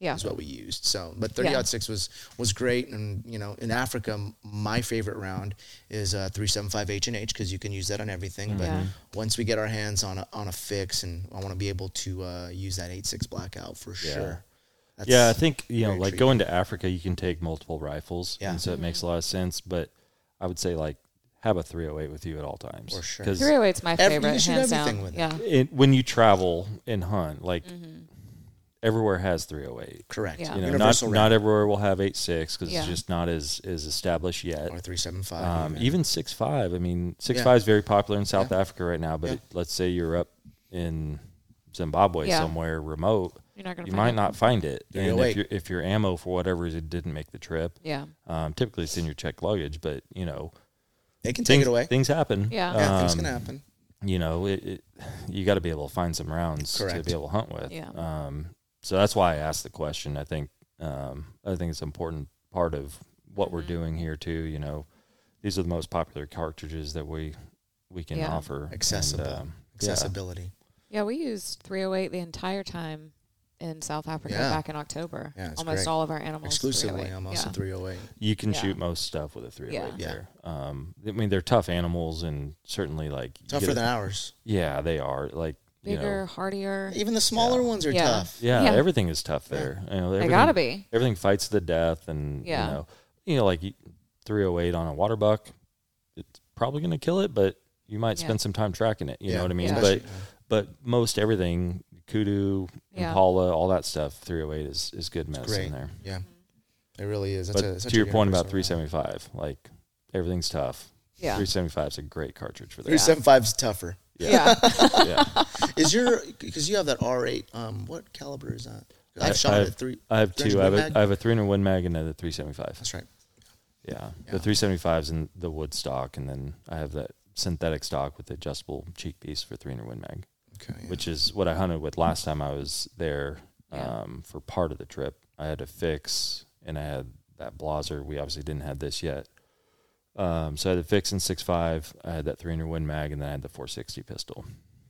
Yeah. is what we used. So, but thirty aught six was was great, and you know, in Africa, my favorite round is uh, three seventy-five H and H because you can use that on everything. Mm-hmm. But yeah. once we get our hands on a on a fix, and I want to be able to uh, use that eight six blackout for yeah. sure. That's yeah, I think you know, like intriguing. going to Africa, you can take multiple rifles, Yeah. and so it makes a lot of sense. But I would say like have a three oh eight with you at all times. For sure. Because three oh eight's my Every- favorite, you shoot hands everything down. with it. Yeah. it, when you travel and hunt, like Mm-hmm. everywhere has three oh eight. correct. Yeah. You know, not Universal not round. everywhere will have eight six because Yeah. it's just not as as established yet. Or three seventy-five. Um, even six five. I mean, six Yeah. five is very popular in South Yeah. Africa right now. But Yeah. it, let's say you're up in Zimbabwe Yeah. somewhere remote, You're not gonna you find might it. not find it. three oh And if eight. your if your ammo for whatever reason didn't make the trip, Yeah. um, typically it's in your checked luggage. But you know, They can take things it away. things happen. Yeah. Yeah, things Um, can happen. You know, it, it you got to be able to find some rounds to Correct. be able to hunt with. Yeah. Um, so that's why I asked the question. I think um, I think it's an important part of what we're Mhm. doing here too. You know, these are the most popular cartridges that we we can Yeah. offer. Accessible. And, um, yeah. Accessibility. Yeah, we used three oh eight the entire time in South Africa Yeah. back in October. Yeah, it's Almost great. all of our animals. Exclusively, three oh eight. almost Yeah. a three oh eight. You can Yeah. shoot most stuff with a three oh eight Yeah. there. Um, I mean, they're tough animals, and certainly like you Tougher get a- than ours. Yeah, they are. Like you Bigger, know, hardier. Even the smaller Yeah. ones are Yeah. tough. yeah, Yeah. everything is tough there. You know, They everything- gotta be. Everything fights to the death, and Yeah. you know, you know, like three oh eight on a water buck, it's probably going to kill it, but you might Yeah. spend some time tracking it. You Yeah. know what I mean? Yeah. But but most everything, kudu, Yeah. impala, all that stuff, three oh eight is is good It's medicine great. there. Yeah, it really is. That's But a, such to your a point about universal three round. seventy-five, like everything's tough. Yeah. three seventy-five is a great cartridge for that. three seventy-five is tougher. Yeah. yeah. Is your because you have that R eight? Um, what caliber is that? I've I- shot I it have- at three. I have three two. hundred I have, Win a, Mag? I have a three hundred Win Mag and a three seventy-five. That's right. Yeah. Yeah. The three seventy-five is in the wood stock, and then I have that synthetic stock with the adjustable cheek piece for three hundred Win Mag, Okay. Yeah. which is what I hunted with last time I was there Yeah. um, for part of the trip. I had a fix, and I had that Blaser. We obviously didn't have this yet. Um, so I had the fix in six five. I had that three hundred Win Mag, and then I had the four sixty pistol.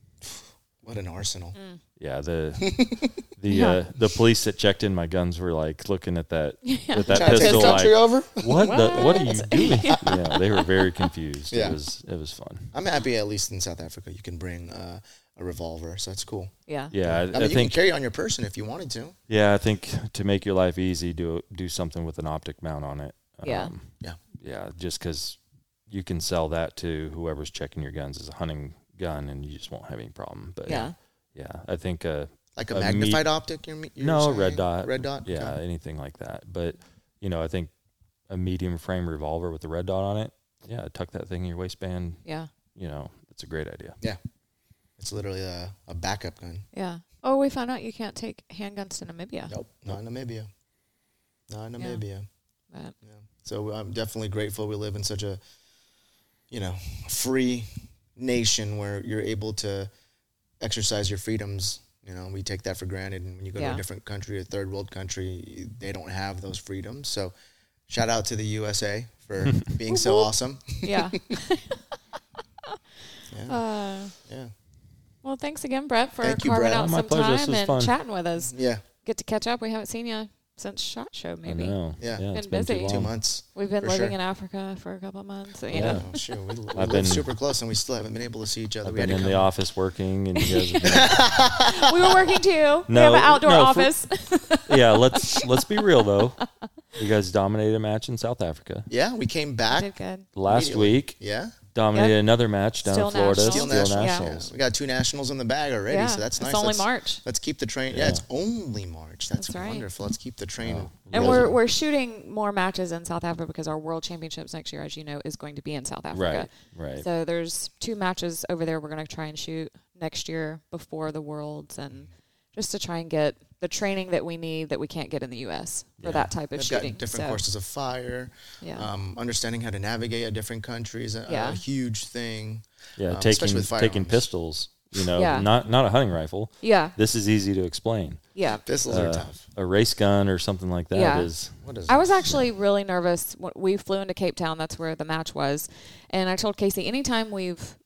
What an arsenal. Mm. Yeah, the the Yeah. uh, the police that checked in my guns were like looking at that Yeah. with that Trying to take pistol, the like, country over. what the what are you What? doing? Yeah, they were very confused. Yeah. It was it was fun. I'm happy at least in South Africa you can bring uh, a revolver, so that's cool. Yeah. Yeah, I, I mean, I you think can carry it on your person if you wanted to. yeah, I think to make your life easy, do do something with an optic mount on it. Yeah. Yeah. yeah, just because you can sell that to whoever's checking your guns as a hunting gun, and you just won't have any problem. But Yeah. yeah, I think uh, Like a, A magnified me- optic? You're, you're no saying? red dot, Red dot. yeah, Okay. anything like that. But you know, I think a medium frame revolver with the red dot on it, yeah, tuck that thing in your waistband. Yeah. You know, it's a great idea. It's literally a, a backup gun. Yeah. Oh, we found out you can't take handguns to Namibia. Nope, not in Namibia. Not in Yeah. Namibia. But Yeah. So I'm definitely grateful we live in such a, you know, free nation where you're able to exercise your freedoms. You know, we take that for granted. And when you go to Yeah. a different country, a third world country, they don't have those freedoms. So shout out to the U S A for being so awesome. yeah. Yeah. Uh, Yeah. well, thanks again, Brett, for Thank you, carving Brett. out Oh, my some pleasure. This time was and fun. chatting with us. Yeah. Get to catch up. We haven't seen you since SHOT Show, maybe. I know. Yeah. yeah Been it's been too busy. Two long. months. We've been For living sure. in Africa for a couple of months. You Yeah. know. Oh, sure. We, we I've live been- super close and we still haven't been able to see each other. I've we had been to in come. the office working, and you guys have been we were working too. we No, have an outdoor no, for- office. yeah, let's let's be real though. You guys dominated a match in South Africa Yeah, we came back. Did good. last Immediately. week. Yeah. Dominated Yep. another match down Still in Florida. nationals. Still Still nationals. nationals. Yeah. We got two nationals in the bag already, Yeah. so that's It's nice. only let's, March. Let's keep the train. Yeah, Yeah. it's only March. That's, That's right. wonderful. Let's keep the train. Wow. And You we're guys are- we're shooting more matches in South Africa because our World Championships next year, as you know, is going to be in South Africa. Right, right. So there's two matches over there we're going to try and shoot next year before the Worlds, and just to try and get the training that we need that we can't get in the U S for Yeah. that type of They've shooting. got different So, courses of fire. Yeah. Um, understanding how to navigate at different countries, a, Yeah. a huge thing. yeah, um, especially taking with taking firearms. pistols. You know, Yeah. not not a hunting rifle. yeah. This is easy to explain. Yeah. Pistols are Uh, tough. A race gun or something like that is. Yeah. What is I was this? actually really nervous. when We flew into Cape Town. That's where the match was. And I told Casey, anytime we've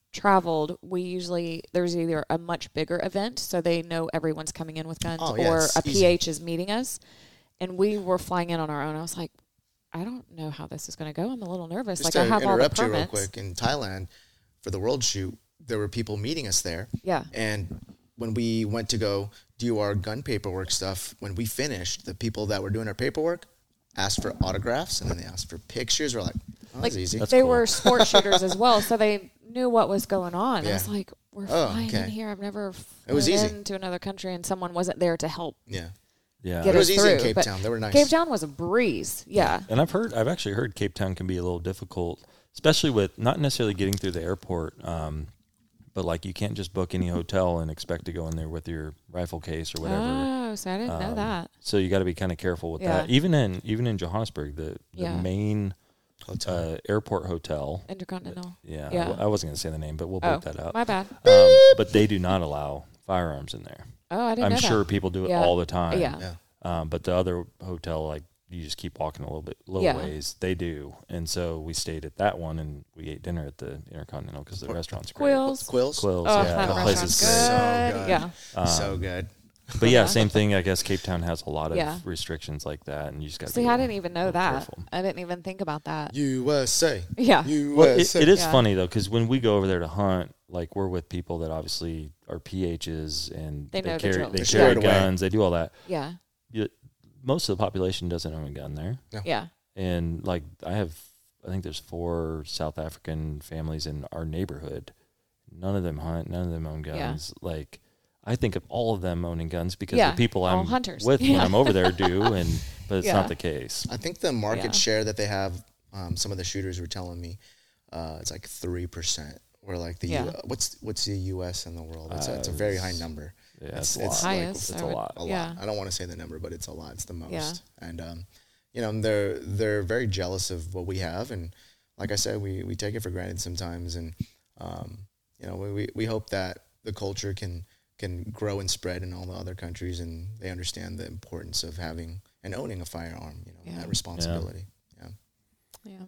traveled, we usually, there's either a much bigger event, so they know everyone's coming in with guns, Oh, yeah, or it's a easy. P H is meeting us. And we were flying in on our own. I was like, I don't know how this is going to go. I'm a little nervous. Just like, I to have all the interrupt you real permits. quick, in Thailand, for the World Shoot, there were people meeting us there. Yeah. And when we went to go do our gun paperwork stuff, when we finished, the people that were doing our paperwork asked for autographs, and then they asked for pictures. We're like, oh, Like, that's easy. That's they cool. were sport shooters as well, so they knew what was going on. I Yeah. was like, we're Oh, flying okay. in here. I've never It was flown easy. into another country, and someone wasn't there to help Yeah. Yeah. get It was us easy in through. Cape But Town. They were nice. Cape Town was a breeze. Yeah. And I've heard, I've actually heard Cape Town can be a little difficult, especially with not necessarily getting through the airport, um, but like you can't just book any hotel and expect to go in there with your rifle case or whatever. Oh, so I didn't know Um, that. So you got to be kind of careful with Yeah. that. Even in even in Johannesburg, the, the Yeah. main Hotel. uh, airport hotel. Intercontinental. Yeah, Yeah. I, I wasn't going to say the name, but we'll Oh, bleep that out. my bad. Um, but they do not allow firearms in there. Oh, I didn't I'm know sure that. people do it Yeah. all the time. Yeah. Yeah. Um, but the other hotel, like you just keep walking a little bit, little Yeah. ways. They do, and so we stayed at that one, and we ate dinner at the Intercontinental because the restaurant's great. Quills. Quills. Quills, Oh, yeah, that the place restaurant's is good. great. So good. Yeah. Um, so good. But yeah, same thing. I guess Cape Town has a lot of Yeah. restrictions like that, and you just got to See, be I a didn't even know little that. careful. I didn't even think about that. U S A. Yeah. Well, it, U S A. it is Yeah. funny though, because when we go over there to hunt, like we're with people that obviously are P Hs and They know the carry drill. they They carry share it away. guns, they do all that. Yeah. You, most of the population doesn't own a gun there, Yeah. and like I have, I think there's four South African families in our neighborhood. None of them hunt. None of them own Yeah. guns. Like I think of all of them owning guns because Yeah, the people all I'm hunters. with when Yeah. I'm over there do, and but it's Yeah. not the case. I think the market Yeah. share that they have, um, some of the shooters were telling me, uh, it's like three percent. Where like the Yeah. U- what's what's the U S in the world? It's, a, it's a Uh, very high number. Yeah, it's, it's a lot. it's Highest, like I a would- lot. a yeah. lot. I don't want to say the number, but it's a lot. It's the most. Yeah. And um, you know, they're they're very jealous of what we have, and like I said, we we take it for granted sometimes, and um, you know, we, we we hope that the culture can can grow and spread in all the other countries, and they understand the importance of having and owning a firearm. You know, Yeah. that responsibility. Yeah. Yeah.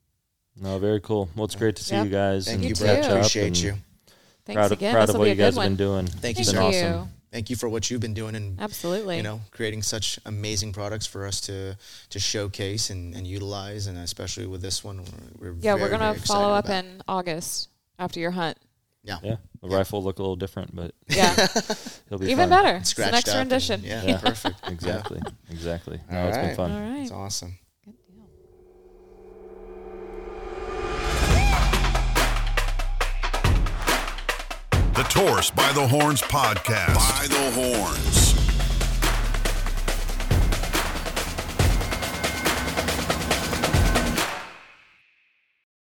No, very cool. Well, it's great to see Yep. you guys. Thank and you, you, too. bro. catch up Appreciate and you. Thanks Proud of, again. proud This of will what be you a good guys have one. been doing. Thank you, It's sir. been Thank you. awesome. Thank you for what you've been doing, and Absolutely. you know, creating such amazing products for us to to showcase and, and utilize, and especially with this one, we're, we're Yeah, very, we're gonna very follow up excited about. in August after your hunt. Yeah. Yeah, the rifle will look a little different, but Yeah. it'll be Even fun. better. It's an Scratched extra up and- edition. yeah, Yeah. perfect. Exactly, exactly. No, All it's been right. fun. All right. It's awesome. Good deal. The Taurus by the Horns podcast. By the Horns.